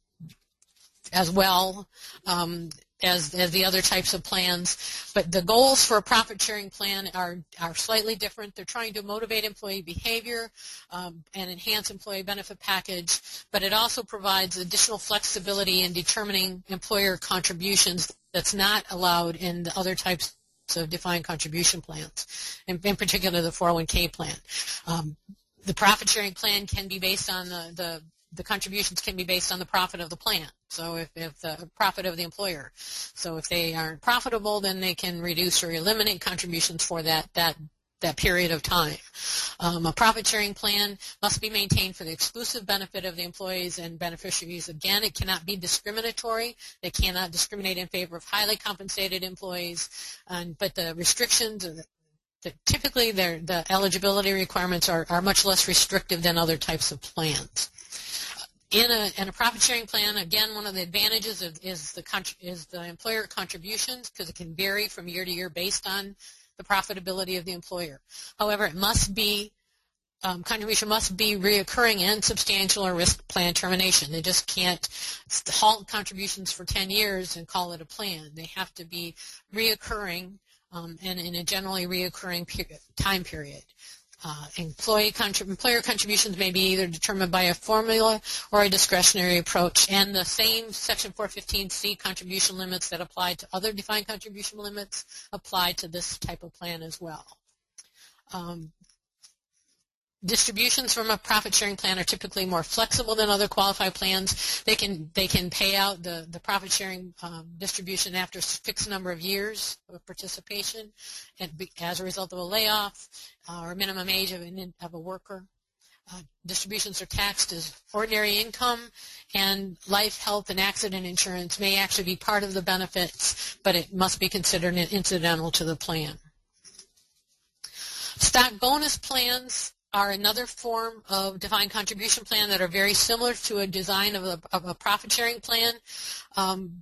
as well. Um, As, as the other types of plans, but the goals for a profit-sharing plan are, are slightly different. They're trying to motivate employee behavior um, and enhance employee benefit package, but it also provides additional flexibility in determining employer contributions that's not allowed in the other types of defined contribution plans, in, in particular the four oh one K plan. Um, the profit-sharing plan can be based on the, the the contributions can be based on the profit of the plan. So if, if the profit of the employer. So if they aren't profitable, then they can reduce or eliminate contributions for that, that, that period of time. Um, a profit sharing plan must be maintained for the exclusive benefit of the employees and beneficiaries. Again, it cannot be discriminatory. They cannot discriminate in favor of highly compensated employees. Um, but the restrictions are the, typically the eligibility requirements are, are much less restrictive than other types of plans. In a, in a profit-sharing plan, again, one of the advantages is, is, the, is the employer contributions because it can vary from year to year based on the profitability of the employer. However, it must be, um, contribution must be reoccurring and substantial or risk plan termination. They just can't halt contributions for ten years and call it a plan. They have to be reoccurring um, and in a generally reoccurring period, time period. Uh, employee contrib- employer contributions may be either determined by a formula or a discretionary approach, and the same Section four fifteen C contribution limits that apply to other defined contribution limits apply to this type of plan as well. Um, Distributions from a profit-sharing plan are typically more flexible than other qualified plans. They can they can pay out the, the profit-sharing um, distribution after a fixed number of years of participation and be, as a result of a layoff uh, or minimum age of, an, of a worker. Uh, distributions are taxed as ordinary income, and life, health, and accident insurance may actually be part of the benefits, but it must be considered incidental to the plan. Stock bonus plans are another form of defined contribution plan that are very similar to a design of a, of a profit-sharing plan. Um,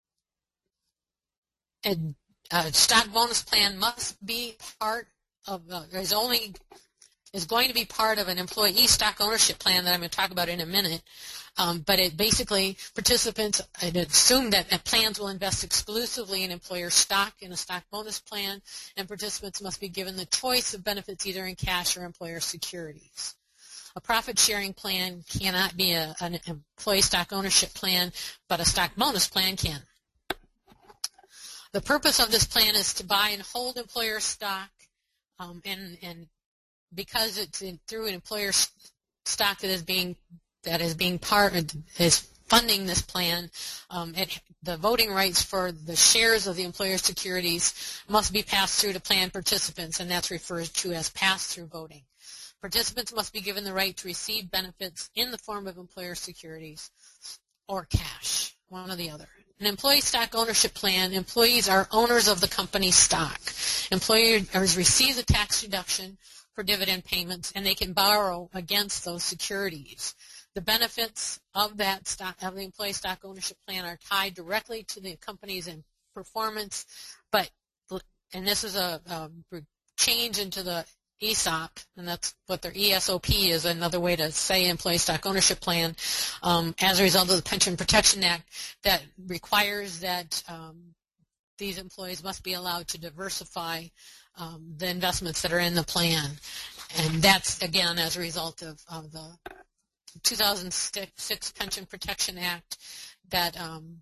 a, a stock bonus plan must be part of, uh, is only, is going to be part of an employee stock ownership plan that I'm going to talk about in a minute. Um, but it basically, participants I'd assume that, that plans will invest exclusively in employer stock in a stock bonus plan, and participants must be given the choice of benefits either in cash or employer securities. A profit-sharing plan cannot be a, an employee stock ownership plan, but a stock bonus plan can. The purpose of this plan is to buy and hold employer stock, um, and, and because it's in, through an employer stock that is being that is being part is funding this plan, um, it, the voting rights for the shares of the employer securities must be passed through to plan participants, and that's referred to as pass-through voting. Participants must be given the right to receive benefits in the form of employer securities or cash, one or the other. An employee stock ownership plan, employees are owners of the company's stock. Employers receive the tax deduction for dividend payments, and they can borrow against those securities. The benefits of that stock, of the employee stock ownership plan, are tied directly to the company's performance, but, and this is a, a change into the E S O P, and that's what their E S O P is, another way to say employee stock ownership plan, um, as a result of the Pension Protection Act that requires that um, these employees must be allowed to diversify um, the investments that are in the plan. And that's, again, as a result of, of the two thousand six Pension Protection Act that um,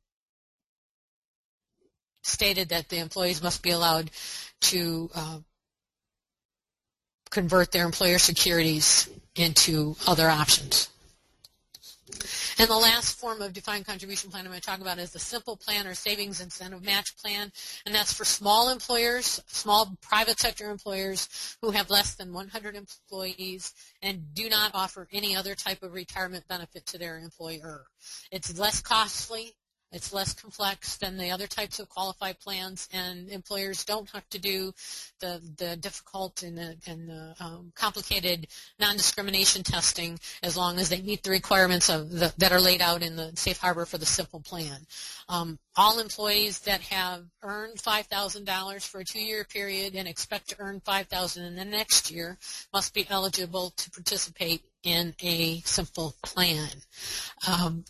stated that the employees must be allowed to uh, convert their employer securities into other options. And the last form of defined contribution plan I'm going to talk about is the simple plan or savings incentive match plan, and that's for small employers, small private sector employers who have less than one hundred employees and do not offer any other type of retirement benefit to their employer. It's less costly. It's less complex than the other types of qualified plans, and employers don't have to do the, the difficult and the, and the um, complicated non-discrimination testing as long as they meet the requirements of the, that are laid out in the safe harbor for the simple plan. Um, all employees that have earned five thousand dollars for a two-year period and expect to earn five thousand dollars in the next year must be eligible to participate in a simple plan. Um,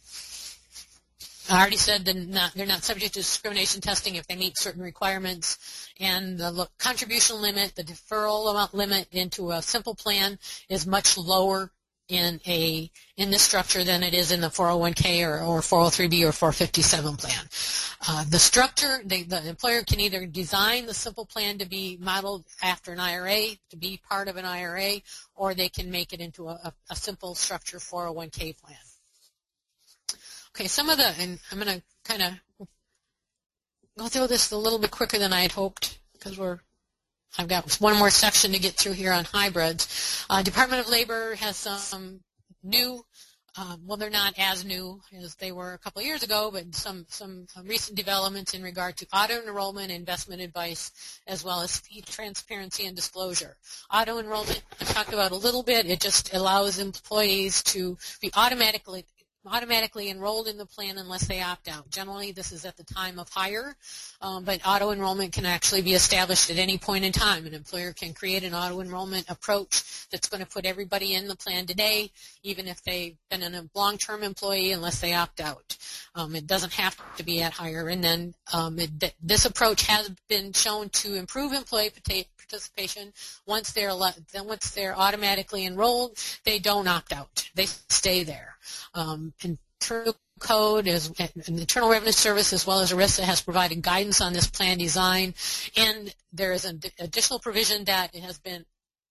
I already said they're not, they're not subject to discrimination testing if they meet certain requirements, and the contribution limit, the deferral amount limit into a simple plan is much lower in a in this structure than it is in the four oh one K or, or four oh three B or four fifty-seven plan. Uh, the structure, they, the employer can either design the simple plan to be modeled after an I R A, to be part of an I R A, or they can make it into a, a, a simple structure four oh one K plan. Okay, some of the, and I'm going to kind of go through this a little bit quicker than I had hoped because we're, I've got one more section to get through here on hybrids. Uh, Department of Labor has some new, um, well, they're not as new as they were a couple of years ago, but some, some recent developments in regard to auto enrollment, investment advice, as well as fee transparency and disclosure. Auto enrollment, I talked about a little bit. It just allows employees to be automatically automatically enrolled in the plan unless they opt out. Generally, this is at the time of hire, um, but auto-enrollment can actually be established at any point in time. An employer can create an auto-enrollment approach that's going to put everybody in the plan today, even if they've been a long-term employee, unless they opt out. Um, it doesn't have to be at hire. And then um, it, th- this approach has been shown to improve employee participation. Once they're then once they're automatically enrolled, they don't opt out. They stay there. Um, internal code is and Internal Revenue Service as well as ERISA has provided guidance on this plan design, and there is an additional provision that has been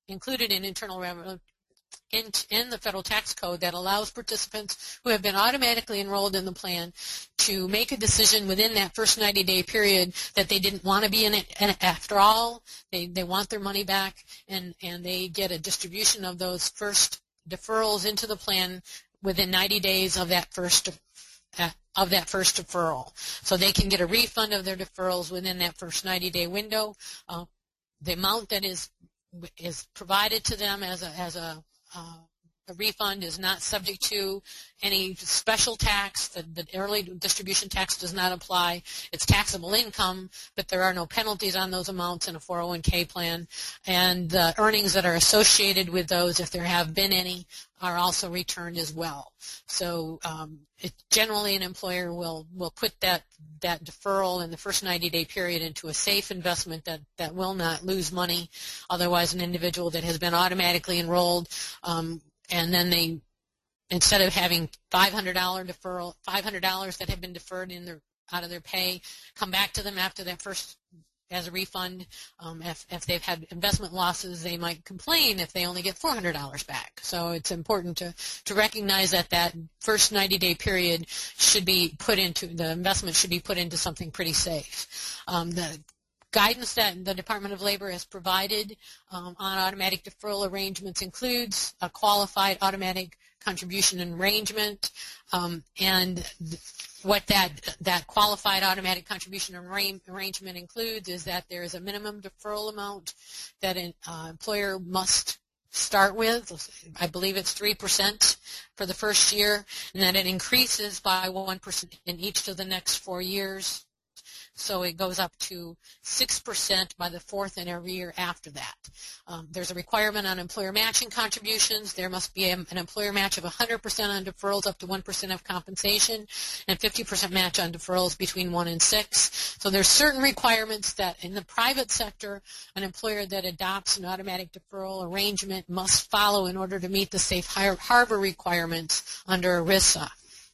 included in Internal Revenue In, in the federal tax code that allows participants who have been automatically enrolled in the plan to make a decision within that first ninety-day period that they didn't want to be in it and after all. They, they want their money back, and, and they get a distribution of those first deferrals into the plan within ninety days of that first uh, of that first deferral. So they can get a refund of their deferrals within that first ninety-day window. Uh, the amount that is is provided to them as a as a Uh, a refund is not subject to any special tax. The, the early distribution tax does not apply. It's taxable income, but there are no penalties on those amounts in a four oh one k plan. And the earnings that are associated with those, if there have been any, are also returned as well. So um, it, generally an employer will, will put that, that deferral in the first ninety-day period into a safe investment that, that will not lose money. Otherwise, an individual that has been automatically enrolled um, and then they, instead of having five hundred dollars deferral, five hundred dollars that have been deferred in their, out of their pay, come back to them after that first as a refund. Um, if, if they've had investment losses, they might complain if they only get four hundred dollars back. So it's important to, to recognize that that first ninety-day period should be put into, the investment should be put into something pretty safe. Um, the guidance that the Department of Labor has provided um, on automatic deferral arrangements includes a qualified automatic contribution arrangement, um, and th- what that that qualified automatic contribution arra- arrangement includes is that there is a minimum deferral amount that an uh, employer must start with. I believe it's three percent for the first year, and that it increases by one percent in each of the next four years. So it goes up to six percent by the fourth and every year after that. Um, there's a requirement on employer matching contributions. There must be a, an employer match of one hundred percent on deferrals up to one percent of compensation and fifty percent match on deferrals between one and six. So there's certain requirements that in the private sector, an employer that adopts an automatic deferral arrangement must follow in order to meet the safe harbor requirements under ERISA.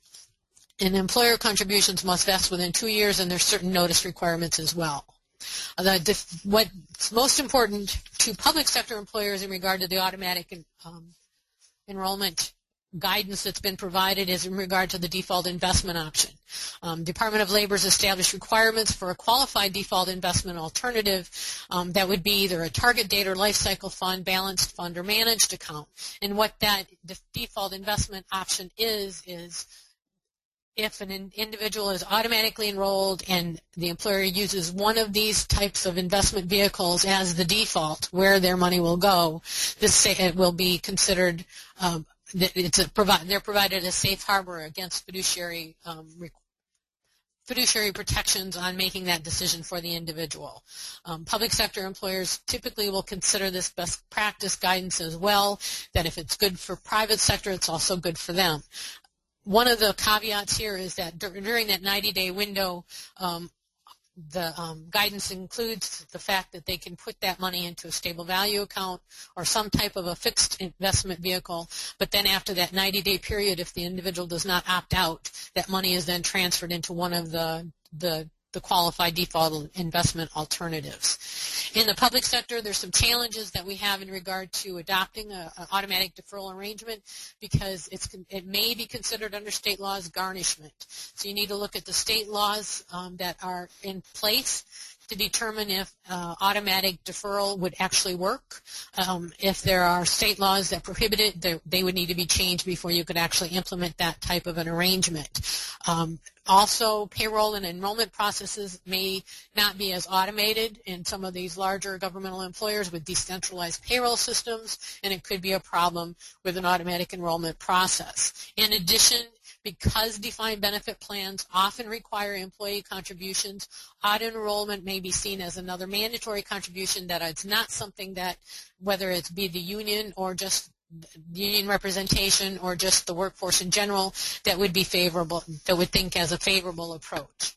And employer contributions must vest within two years, and there's certain notice requirements as well. The, what's most important to public sector employers in regard to the automatic um, enrollment guidance that's been provided is in regard to the default investment option. Um, Department of Labor has established requirements for a qualified default investment alternative um, that would be either a target date or life cycle fund, balanced fund, or managed account. And what that default investment option is is if an individual is automatically enrolled and the employer uses one of these types of investment vehicles as the default where their money will go, this it will be considered um, it's a provi- they're provided a safe harbor against fiduciary um, fiduciary protections on making that decision for the individual. Um, public sector employers typically will consider this best practice guidance as well, that if it's good for private sector, it's also good for them. One of the caveats here is that during that ninety-day window, um, the um, guidance includes the fact that they can put that money into a stable value account or some type of a fixed investment vehicle, but then after that ninety-day period, if the individual does not opt out, that money is then transferred into one of the, the the qualified default investment alternatives. In the public sector, there's some challenges that we have in regard to adopting an automatic deferral arrangement because it's, it may be considered under state law as garnishment. So you need to look at the state laws um, that are in place to determine if uh, automatic deferral would actually work. Um, if there are state laws that prohibit it, they, they would need to be changed before you could actually implement that type of an arrangement. Um, also, payroll and enrollment processes may not be as automated in some of these larger governmental employers with decentralized payroll systems, and it could be a problem with an automatic enrollment process. In addition, because defined benefit plans often require employee contributions, auto enrollment may be seen as another mandatory contribution that it's not something that, whether it's be the union or just union representation or just the workforce in general, that would be favorable, that would think as a favorable approach.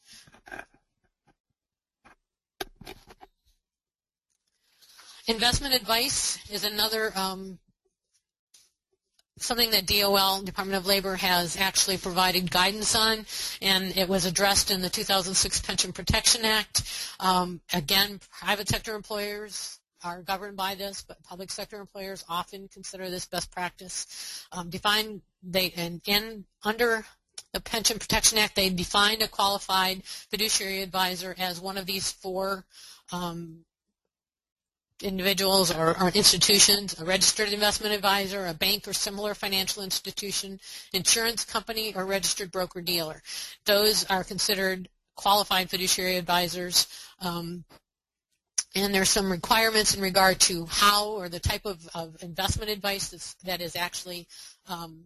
Investment advice is another um, something that D O L, Department of Labor, has actually provided guidance on, and it was addressed in the two thousand six Pension Protection Act. Um, again, private sector employers are governed by this, but public sector employers often consider this best practice. Um, define they and in under the Pension Protection Act, they defined a qualified fiduciary advisor as one of these four um, individuals or, or institutions: a registered investment advisor, a bank or similar financial institution, insurance company, or registered broker-dealer. Those are considered qualified fiduciary advisors. Um, and there's some requirements in regard to how or the type of, of investment advice that's, that is actually um,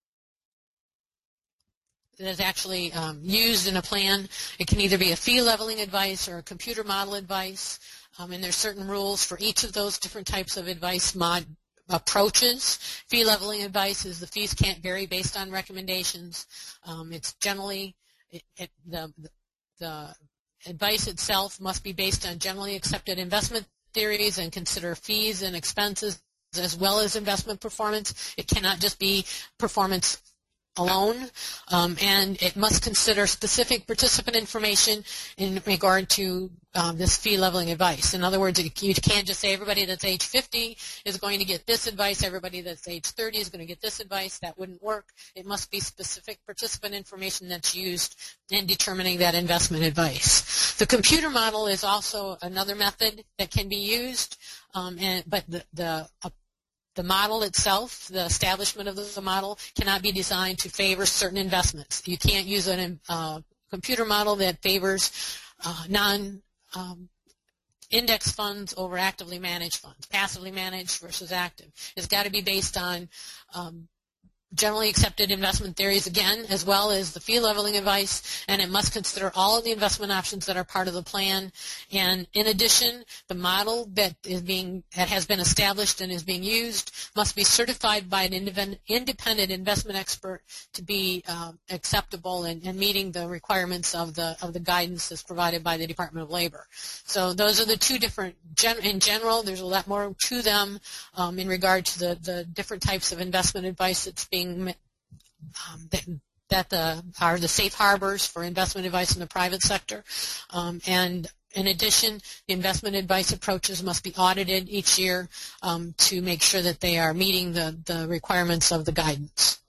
that is actually um, used in a plan. It can either be a fee leveling advice or a computer model advice, um, and there's certain rules for each of those different types of advice mod approaches. Fee leveling advice is the fees can't vary based on recommendations. Um, it's generally it, it, the, the advice itself must be based on generally accepted investment theories and consider fees and expenses as well as investment performance. It cannot just be performance alone, um, and it must consider specific participant information in regard to um, this fee leveling advice. In other words, you can't just say everybody that's age fifty is going to get this advice, everybody that's age thirty is going to get this advice. That wouldn't work. It must be specific participant information that's used in determining that investment advice. The computer model is also another method that can be used, um, and, but the, the uh, The model itself, the establishment of the model, cannot be designed to favor certain investments. You can't use a uh, computer model that favors uh, non-index um, funds over actively managed funds, passively managed versus active. It's got to be based on um, generally accepted investment theories, again, as well as the fee leveling advice, and it must consider all of the investment options that are part of the plan. And in addition, the model that is being that has been established and is being used must be certified by an independent investment expert to be uh, acceptable and, and meeting the requirements of the of the guidance that's provided by the Department of Labor. So those are the two different. Gen, in general, there's a lot more to them um, in regard to the the different types of investment advice that's being Um, that, that the, are the safe harbors for investment advice in the private sector. Um, and in addition, the investment advice approaches must be audited each year um, to make sure that they are meeting the, the requirements of the guidance.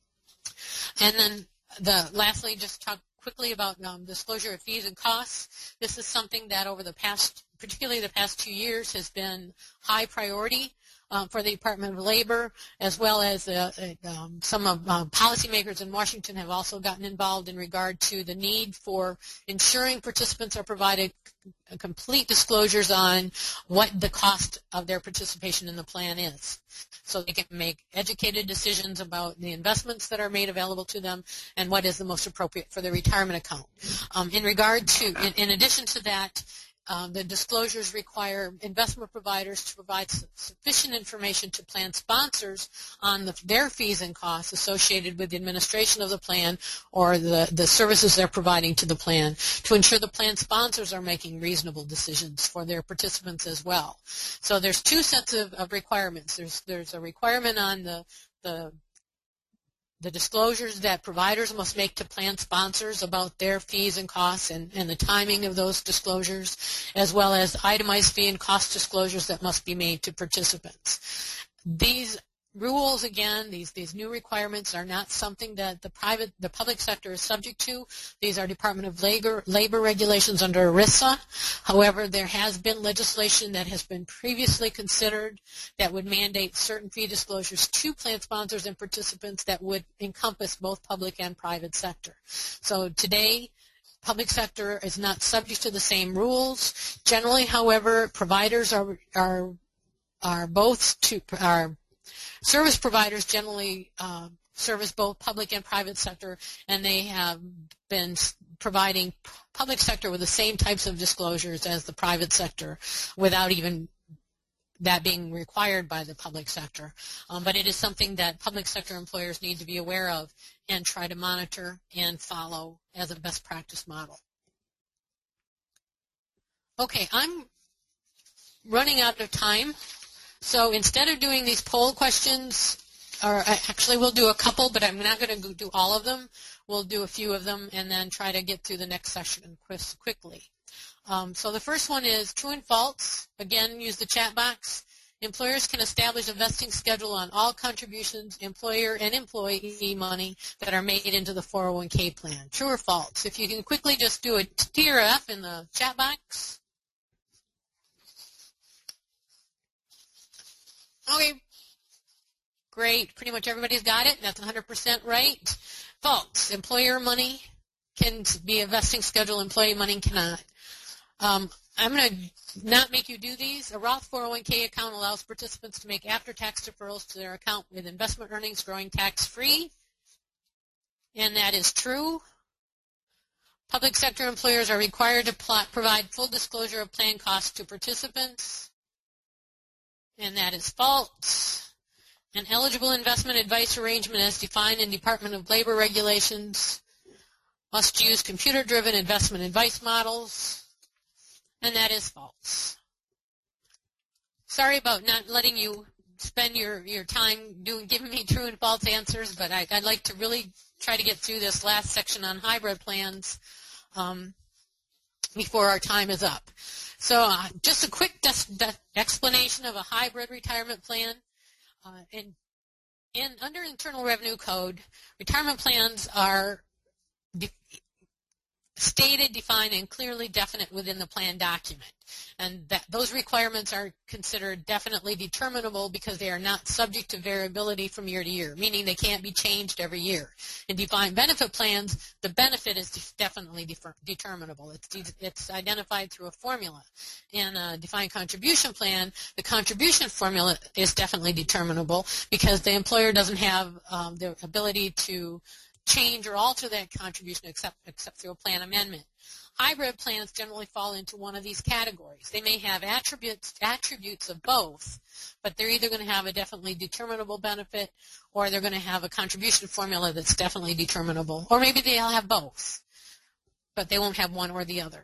And then the, lastly, just talk quickly about um, disclosure of fees and costs. This is something that over the past, particularly the past two years, has been high priority Um, for the Department of Labor, as well as uh, um, some of uh, policymakers in Washington have also gotten involved in regard to the need for ensuring participants are provided complete disclosures on what the cost of their participation in the plan is, so they can make educated decisions about the investments that are made available to them and what is the most appropriate for their retirement account. Um, in regard to, in, in addition to that, Um, the disclosures require investment providers to provide su- sufficient information to plan sponsors on the, their fees and costs associated with the administration of the plan or the, the services they're providing to the plan to ensure the plan sponsors are making reasonable decisions for their participants as well. So there's two sets of, of requirements. There's, there's a requirement on the, the the disclosures that providers must make to plan sponsors about their fees and costs and, and the timing of those disclosures, as well as itemized fee and cost disclosures that must be made to participants. These rules, again, these, these new requirements are not something that the private, the public sector is subject to. These are Department of Labor, Labor regulations under ERISA. However, there has been legislation that has been previously considered that would mandate certain fee disclosures to plan sponsors and participants that would encompass both public and private sector. So today, public sector is not subject to the same rules. Generally, however, providers are are are both to are Service providers generally uh, service both public and private sector, and they have been providing public sector with the same types of disclosures as the private sector without even that being required by the public sector. Um, but it is something that public sector employers need to be aware of and try to monitor and follow as a best practice model. Okay, I'm running out of time. So instead of doing these poll questions, or actually we'll do a couple, but I'm not going to do all of them. We'll do a few of them and then try to get through the next session quickly. Um, so the first one is true and false. Again, use the chat box. Employers can establish a vesting schedule on all contributions, employer and employee money that are made into the four oh one K plan. True or false? If you can quickly just do a T or F in the chat box. Okay. Great. Pretty much everybody's got it. That's one hundred percent right. False. Employer money can be a vesting schedule. Employee money cannot. Um, I'm going to not make you do these. A Roth four oh one K account allows participants to make after-tax deferrals to their account with investment earnings growing tax-free, and that is true. Public sector employers are required to plot, provide full disclosure of plan costs to participants, and that is false. An eligible investment advice arrangement as defined in Department of Labor regulations must use computer-driven investment advice models, and that is false. Sorry about not letting you spend your, your time doing giving me true and false answers, but I, I'd like to really try to get through this last section on hybrid plans um, before our time is up. So uh, just a quick de- de- explanation of a hybrid retirement plan. Uh, in, in under Internal Revenue Code, retirement plans are de- stated, defined, and clearly definite within the plan document. And that those requirements are considered definitely determinable because they are not subject to variability from year to year, meaning they can't be changed every year. In defined benefit plans, the benefit is de- definitely defer- determinable. It's, de- it's identified through a formula. In a defined contribution plan, the contribution formula is definitely determinable because the employer doesn't have um, the ability to change or alter that contribution except, except through a plan amendment. Hybrid plans generally fall into one of these categories. They may have attributes attributes of both, but they're either going to have a definitely determinable benefit or they're going to have a contribution formula that's definitely determinable, or maybe they'll have both, but they won't have one or the other,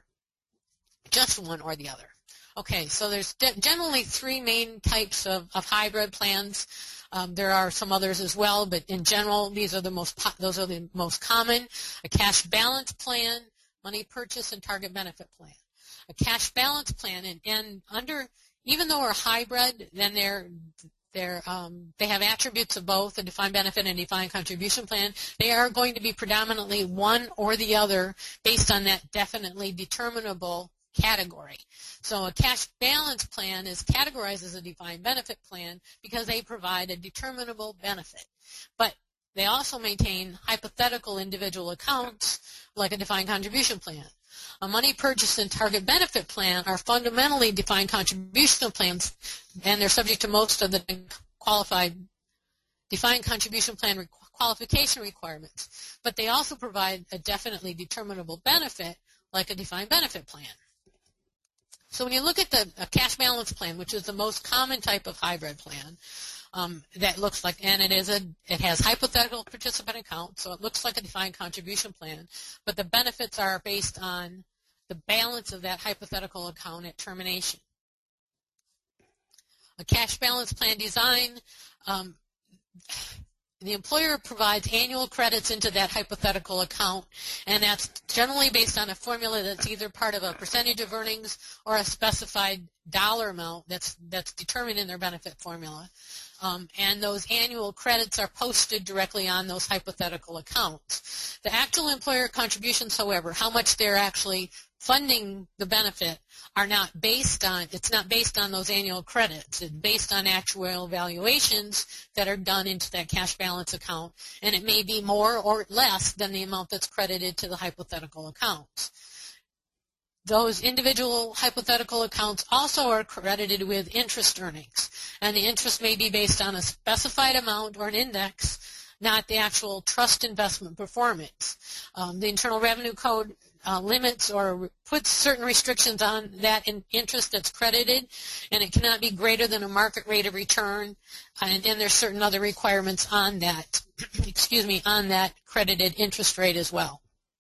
just one or the other. Okay, so there's de- generally three main types of, of hybrid plans. Um, there are some others as well, but in general, these are the most po- those are the most common. A cash balance plan, money purchase, and target benefit plan. A cash balance plan, and, and under even though we're hybrid, then they're they're um, they have attributes of both a defined benefit and defined contribution plan. They are going to be predominantly one or the other based on that definitely determinable category. So a cash balance plan is categorized as a defined benefit plan because they provide a determinable benefit. But they also maintain hypothetical individual accounts like a defined contribution plan. A money purchase and target benefit plan are fundamentally defined contribution plans, and they're subject to most of the qualified defined contribution plan re- qualification requirements. But they also provide a definitely determinable benefit like a defined benefit plan. So when you look at the a cash balance plan, which is the most common type of hybrid plan, um, that looks like, and it is a, it has hypothetical participant account, so it looks like a defined contribution plan, but the benefits are based on the balance of that hypothetical account at termination. A cash balance plan design, um, the employer provides annual credits into that hypothetical account, and that's generally based on a formula that's either part of a percentage of earnings or a specified dollar amount that's that's determined in their benefit formula. Um, and those annual credits are posted directly on those hypothetical accounts. The actual employer contributions, however, how much they're actually funding the benefit, are not based on, it's not based on those annual credits. It's based on actuarial valuations that are done into that cash balance account, and it may be more or less than the amount that's credited to the hypothetical accounts. Those individual hypothetical accounts also are credited with interest earnings, and the interest may be based on a specified amount or an index, not the actual trust investment performance. Um, the Internal Revenue Code uh, limits or puts certain restrictions on that in interest that's credited, and it cannot be greater than a market rate of return, and then there's certain other requirements on that, excuse me, on that credited interest rate as well.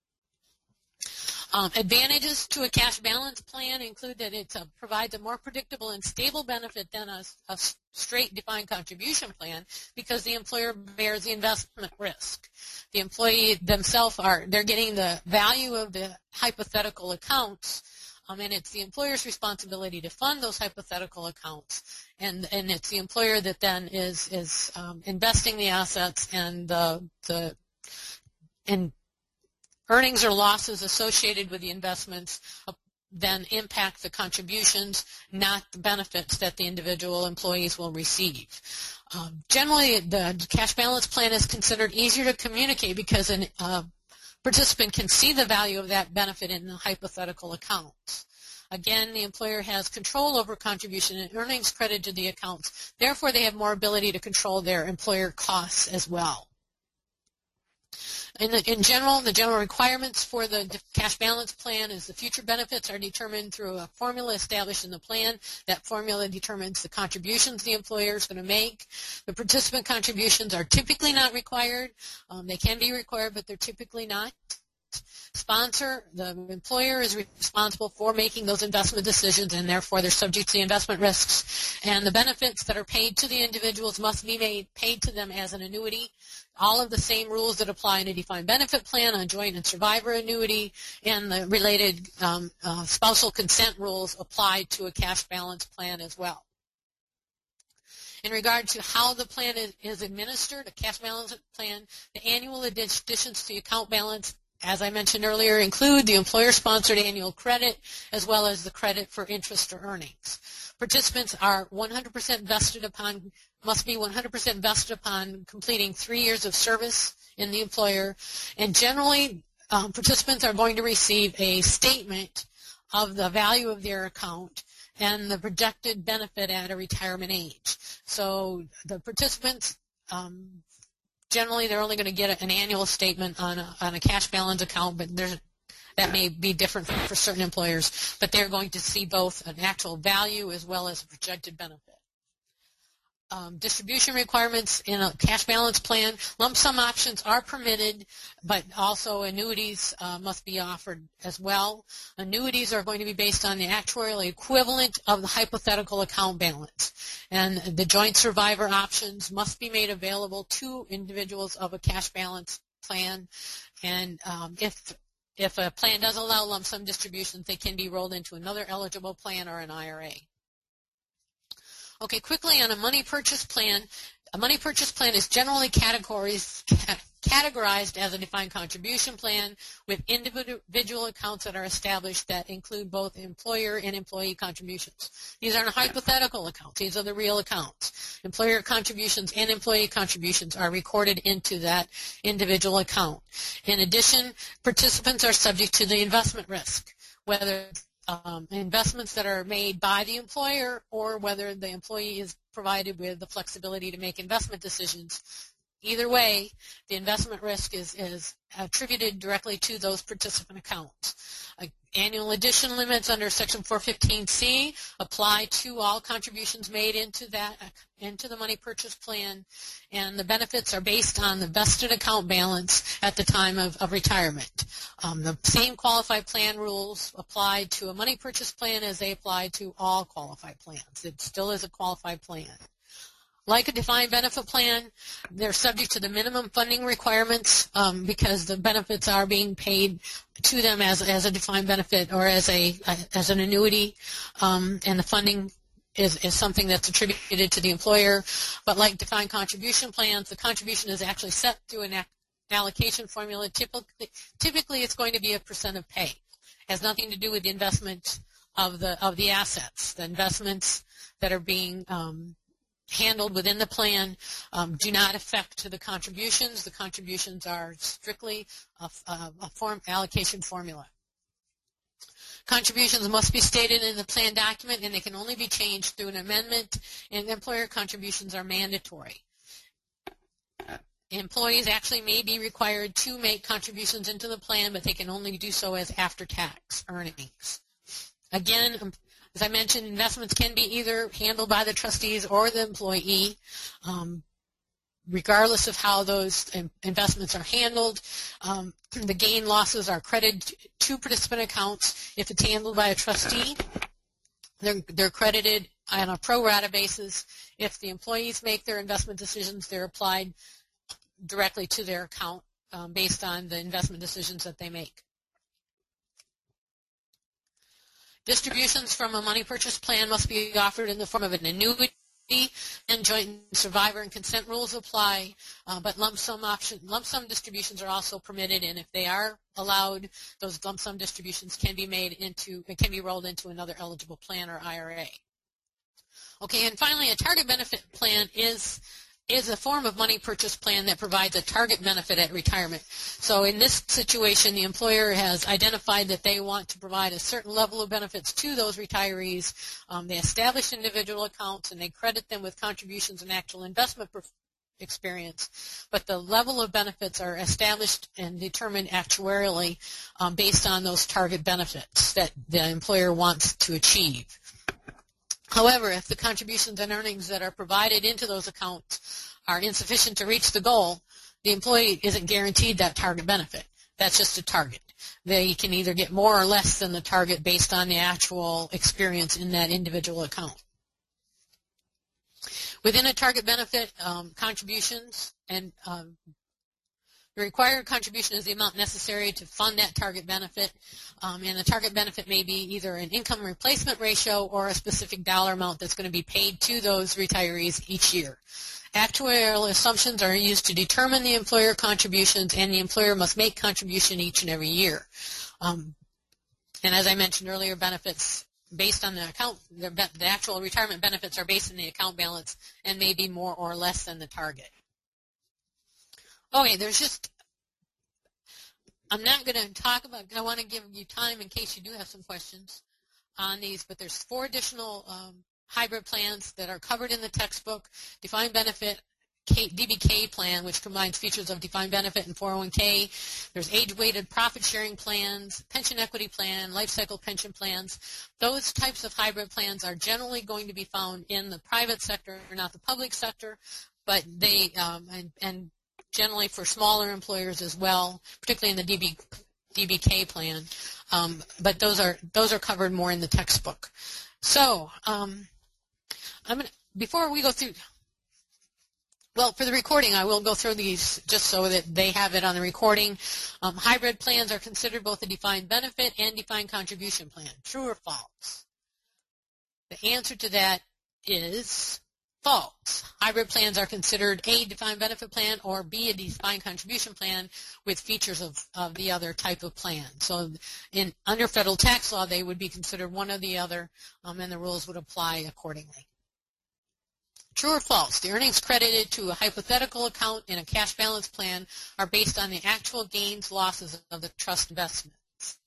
Um, advantages to a cash balance plan include that it uh, provides a more predictable and stable benefit than a, a straight defined contribution plan because the employer bears the investment risk. The employee themselves are, they're getting the value of the hypothetical accounts Um, and it's the employer's responsibility to fund those hypothetical accounts, and and it's the employer that then is is um, investing the assets, and the the and earnings or losses associated with the investments uh, then impact the contributions, not the benefits that the individual employees will receive. Um, generally, the cash balance plan is considered easier to communicate because an uh, participant can see the value of that benefit in the hypothetical accounts. Again, the employer has control over contribution and earnings credit to the accounts. Therefore, they have more ability to control their employer costs as well. In, the, in general, the general requirements for the cash balance plan is the future benefits are determined through a formula established in the plan. That formula determines the contributions the employer is going to make. The participant contributions are typically not required. Um, they can be required, but they're typically not. Sponsor, the employer is responsible for making those investment decisions, and therefore they're subject to the investment risks. And the benefits that are paid to the individuals must be made paid to them as an annuity. All of the same rules that apply in a defined benefit plan on joint and survivor annuity and the related um, uh, spousal consent rules apply to a cash balance plan as well. In regard to how the plan is, is administered, a cash balance plan, the annual additions to the account balance, as I mentioned earlier, include the employer-sponsored annual credit as well as the credit for interest or earnings. Participants are one hundred percent vested upon, must be one hundred percent vested upon completing three years of service in the employer, and generally um, participants are going to receive a statement of the value of their account and the projected benefit at a retirement age. So the participants um, generally, they're only going to get an annual statement on a, on a cash balance account, but there's, that may be different for, for certain employers. But they're going to see both an actual value as well as a projected benefit. Um, distribution requirements in a cash balance plan. Lump sum options are permitted, but also annuities uh, must be offered as well. Annuities are going to be based on the actuarial equivalent of the hypothetical account balance. And the joint survivor options must be made available to individuals of a cash balance plan. And um, if if a plan does allow lump sum distributions, they can be rolled into another eligible plan or an I R A. Okay, quickly on a money purchase plan. A money purchase plan is generally categories, categorized as a defined contribution plan with individual accounts that are established that include both employer and employee contributions. These aren't hypothetical accounts. These are the real accounts. Employer contributions and employee contributions are recorded into that individual account. In addition, participants are subject to the investment risk, whether Um, investments that are made by the employer or whether the employee is provided with the flexibility to make investment decisions. Either way, the investment risk is, is attributed directly to those participant accounts. Uh, annual addition limits under Section four fifteen C apply to all contributions made into that into the money purchase plan, and the benefits are based on the vested account balance at the time of, of retirement. Um, the same qualified plan rules apply to a money purchase plan as they apply to all qualified plans. It still is a qualified plan. Like a defined benefit plan, they're subject to the minimum funding requirements um, because the benefits are being paid to them as, as a defined benefit or as a as an annuity, um, and the funding is, is something that's attributed to the employer. But like defined contribution plans, the contribution is actually set through an allocation formula. Typically, typically it's going to be a percent of pay. It has nothing to do with the investment of the of the assets. The investments that are being um, handled within the plan um, do not affect the contributions. The contributions are strictly a, a, a form allocation formula. Contributions must be stated in the plan document, and they can only be changed through an amendment, and employer contributions are mandatory. Employees actually may be required to make contributions into the plan, but they can only do so as after-tax earnings. Again, as I mentioned, investments can be either handled by the trustees or the employee. Um, regardless of how those investments are handled, um, the gain losses are credited to participant accounts. If it's handled by a trustee, they're, they're credited on a pro rata basis. If the employees make their investment decisions, they're applied directly to their account um, based on the investment decisions that they make. Distributions from a money purchase plan must be offered in the form of an annuity, and joint survivor and consent rules apply, uh, but lump sum option, lump sum distributions are also permitted, and if they are allowed, those lump sum distributions can be made into, can be rolled into another eligible plan or I R A. Okay, and finally, a target benefit plan is is a form of money purchase plan that provides a target benefit at retirement. So in this situation, the employer has identified that they want to provide a certain level of benefits to those retirees. Um, they establish individual accounts and they credit them with contributions and actual investment experience. But the level of benefits are established and determined actuarially um, based on those target benefits that the employer wants to achieve. However, if the contributions and earnings that are provided into those accounts are insufficient to reach the goal, the employee isn't guaranteed that target benefit. That's just a target. They can either get more or less than the target based on the actual experience in that individual account. Within a target benefit, um, contributions and um, the required contribution is the amount necessary to fund that target benefit, um, and the target benefit may be either an income replacement ratio or a specific dollar amount that's going to be paid to those retirees each year. Actuarial assumptions are used to determine the employer contributions, and the employer must make contribution each and every year. Um, and as I mentioned earlier, benefits based on the account, the, the actual retirement benefits are based on the account balance and may be more or less than the target. Okay, there's just, I'm not going to talk about, I want to give you time in case you do have some questions on these, but there's four additional um, hybrid plans that are covered in the textbook. Defined benefit K, D B K plan, which combines features of defined benefit and four oh one K. There's age-weighted profit-sharing plans, pension equity plan, life cycle pension plans. Those types of hybrid plans are generally going to be found in the private sector, not the public sector, but they, um, and, and generally for smaller employers as well, particularly in the D B, D B K plan, um, but those are those are covered more in the textbook. So um, I'm gonna, before we go through, well, for the recording, I will go through these just so that they have it on the recording. Um, hybrid plans are considered both a defined benefit and defined contribution plan. True or false? The answer to that is false. Hybrid plans are considered A, defined benefit plan, or B, a defined contribution plan with features of, of the other type of plan. So in under federal tax law, they would be considered one or the other, um, and the rules would apply accordingly. True or false? The earnings credited to a hypothetical account in a cash balance plan are based on the actual gains, losses of the trust investments.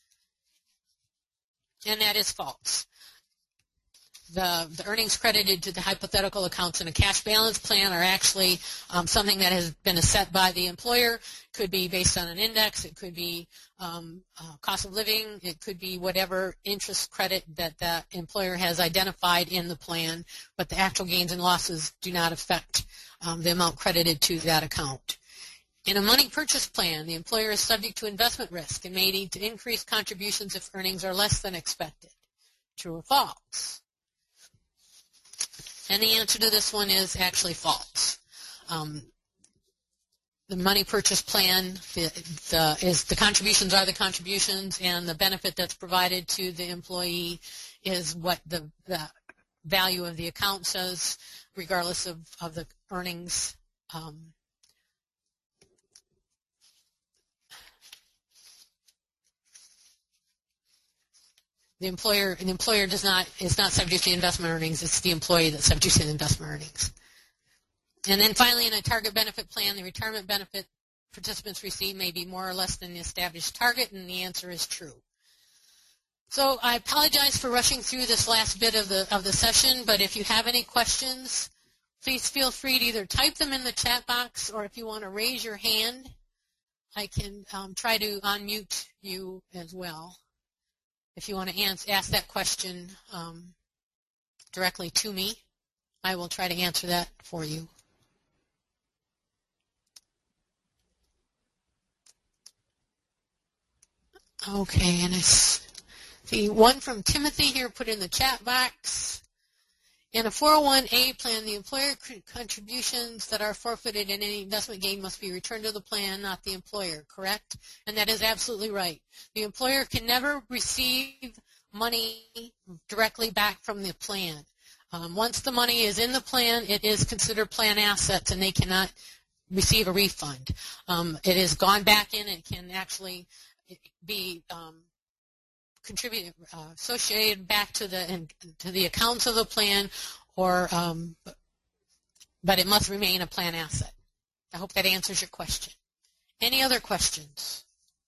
And that is false. The, the earnings credited to the hypothetical accounts in a cash balance plan are actually um, something that has been set by the employer. It could be based on an index. It could be um, uh, cost of living. It could be whatever interest credit that the employer has identified in the plan, but the actual gains and losses do not affect um, the amount credited to that account. In a money purchase plan, the employer is subject to investment risk and may need to increase contributions if earnings are less than expected. True or false? And the answer to this one is actually false. Um, the money purchase plan the, the, is the contributions are the contributions, and the benefit that's provided to the employee is what the, the value of the account says, regardless of, of the earnings. Um, The employer, the employer does not is not subject to investment earnings. It's the employee that's subject to the investment earnings. And then finally, in a target benefit plan, the retirement benefit participants receive may be more or less than the established target, and the answer is true. So I apologize for rushing through this last bit of the of the session, but if you have any questions, please feel free to either type them in the chat box, or if you want to raise your hand, I can um, try to unmute you as well. If you want to answer, ask that question um, directly to me, I will try to answer that for you. Okay, and I see one from Timothy here put in the chat box. In a four oh one A plan, the employer contributions that are forfeited in any investment gain must be returned to the plan, not the employer, correct? And that is absolutely right. The employer can never receive money directly back from the plan. Um, once the money is in the plan, it is considered plan assets, and they cannot receive a refund. Um, it has gone back in and can actually be um, contributed, uh, associated back to the in, to the accounts of the plan, or um, but it must remain a plan asset. I hope that answers your question. Any other questions?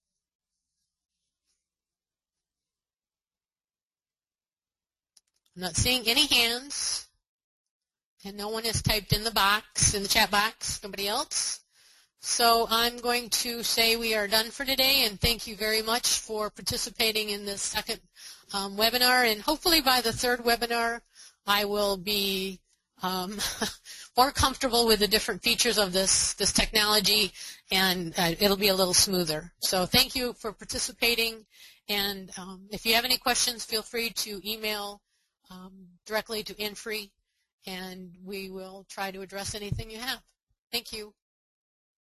I'm not seeing any hands, and no one has typed in the box, in the chat box. Nobody else? So I'm going to say we are done for today, and thank you very much for participating in this second um, webinar. And hopefully by the third webinar, I will be um, more comfortable with the different features of this, this technology, and uh, it'll be a little smoother. So thank you for participating, and um, if you have any questions, feel free to email um, directly to INFRI, and we will try to address anything you have. Thank you.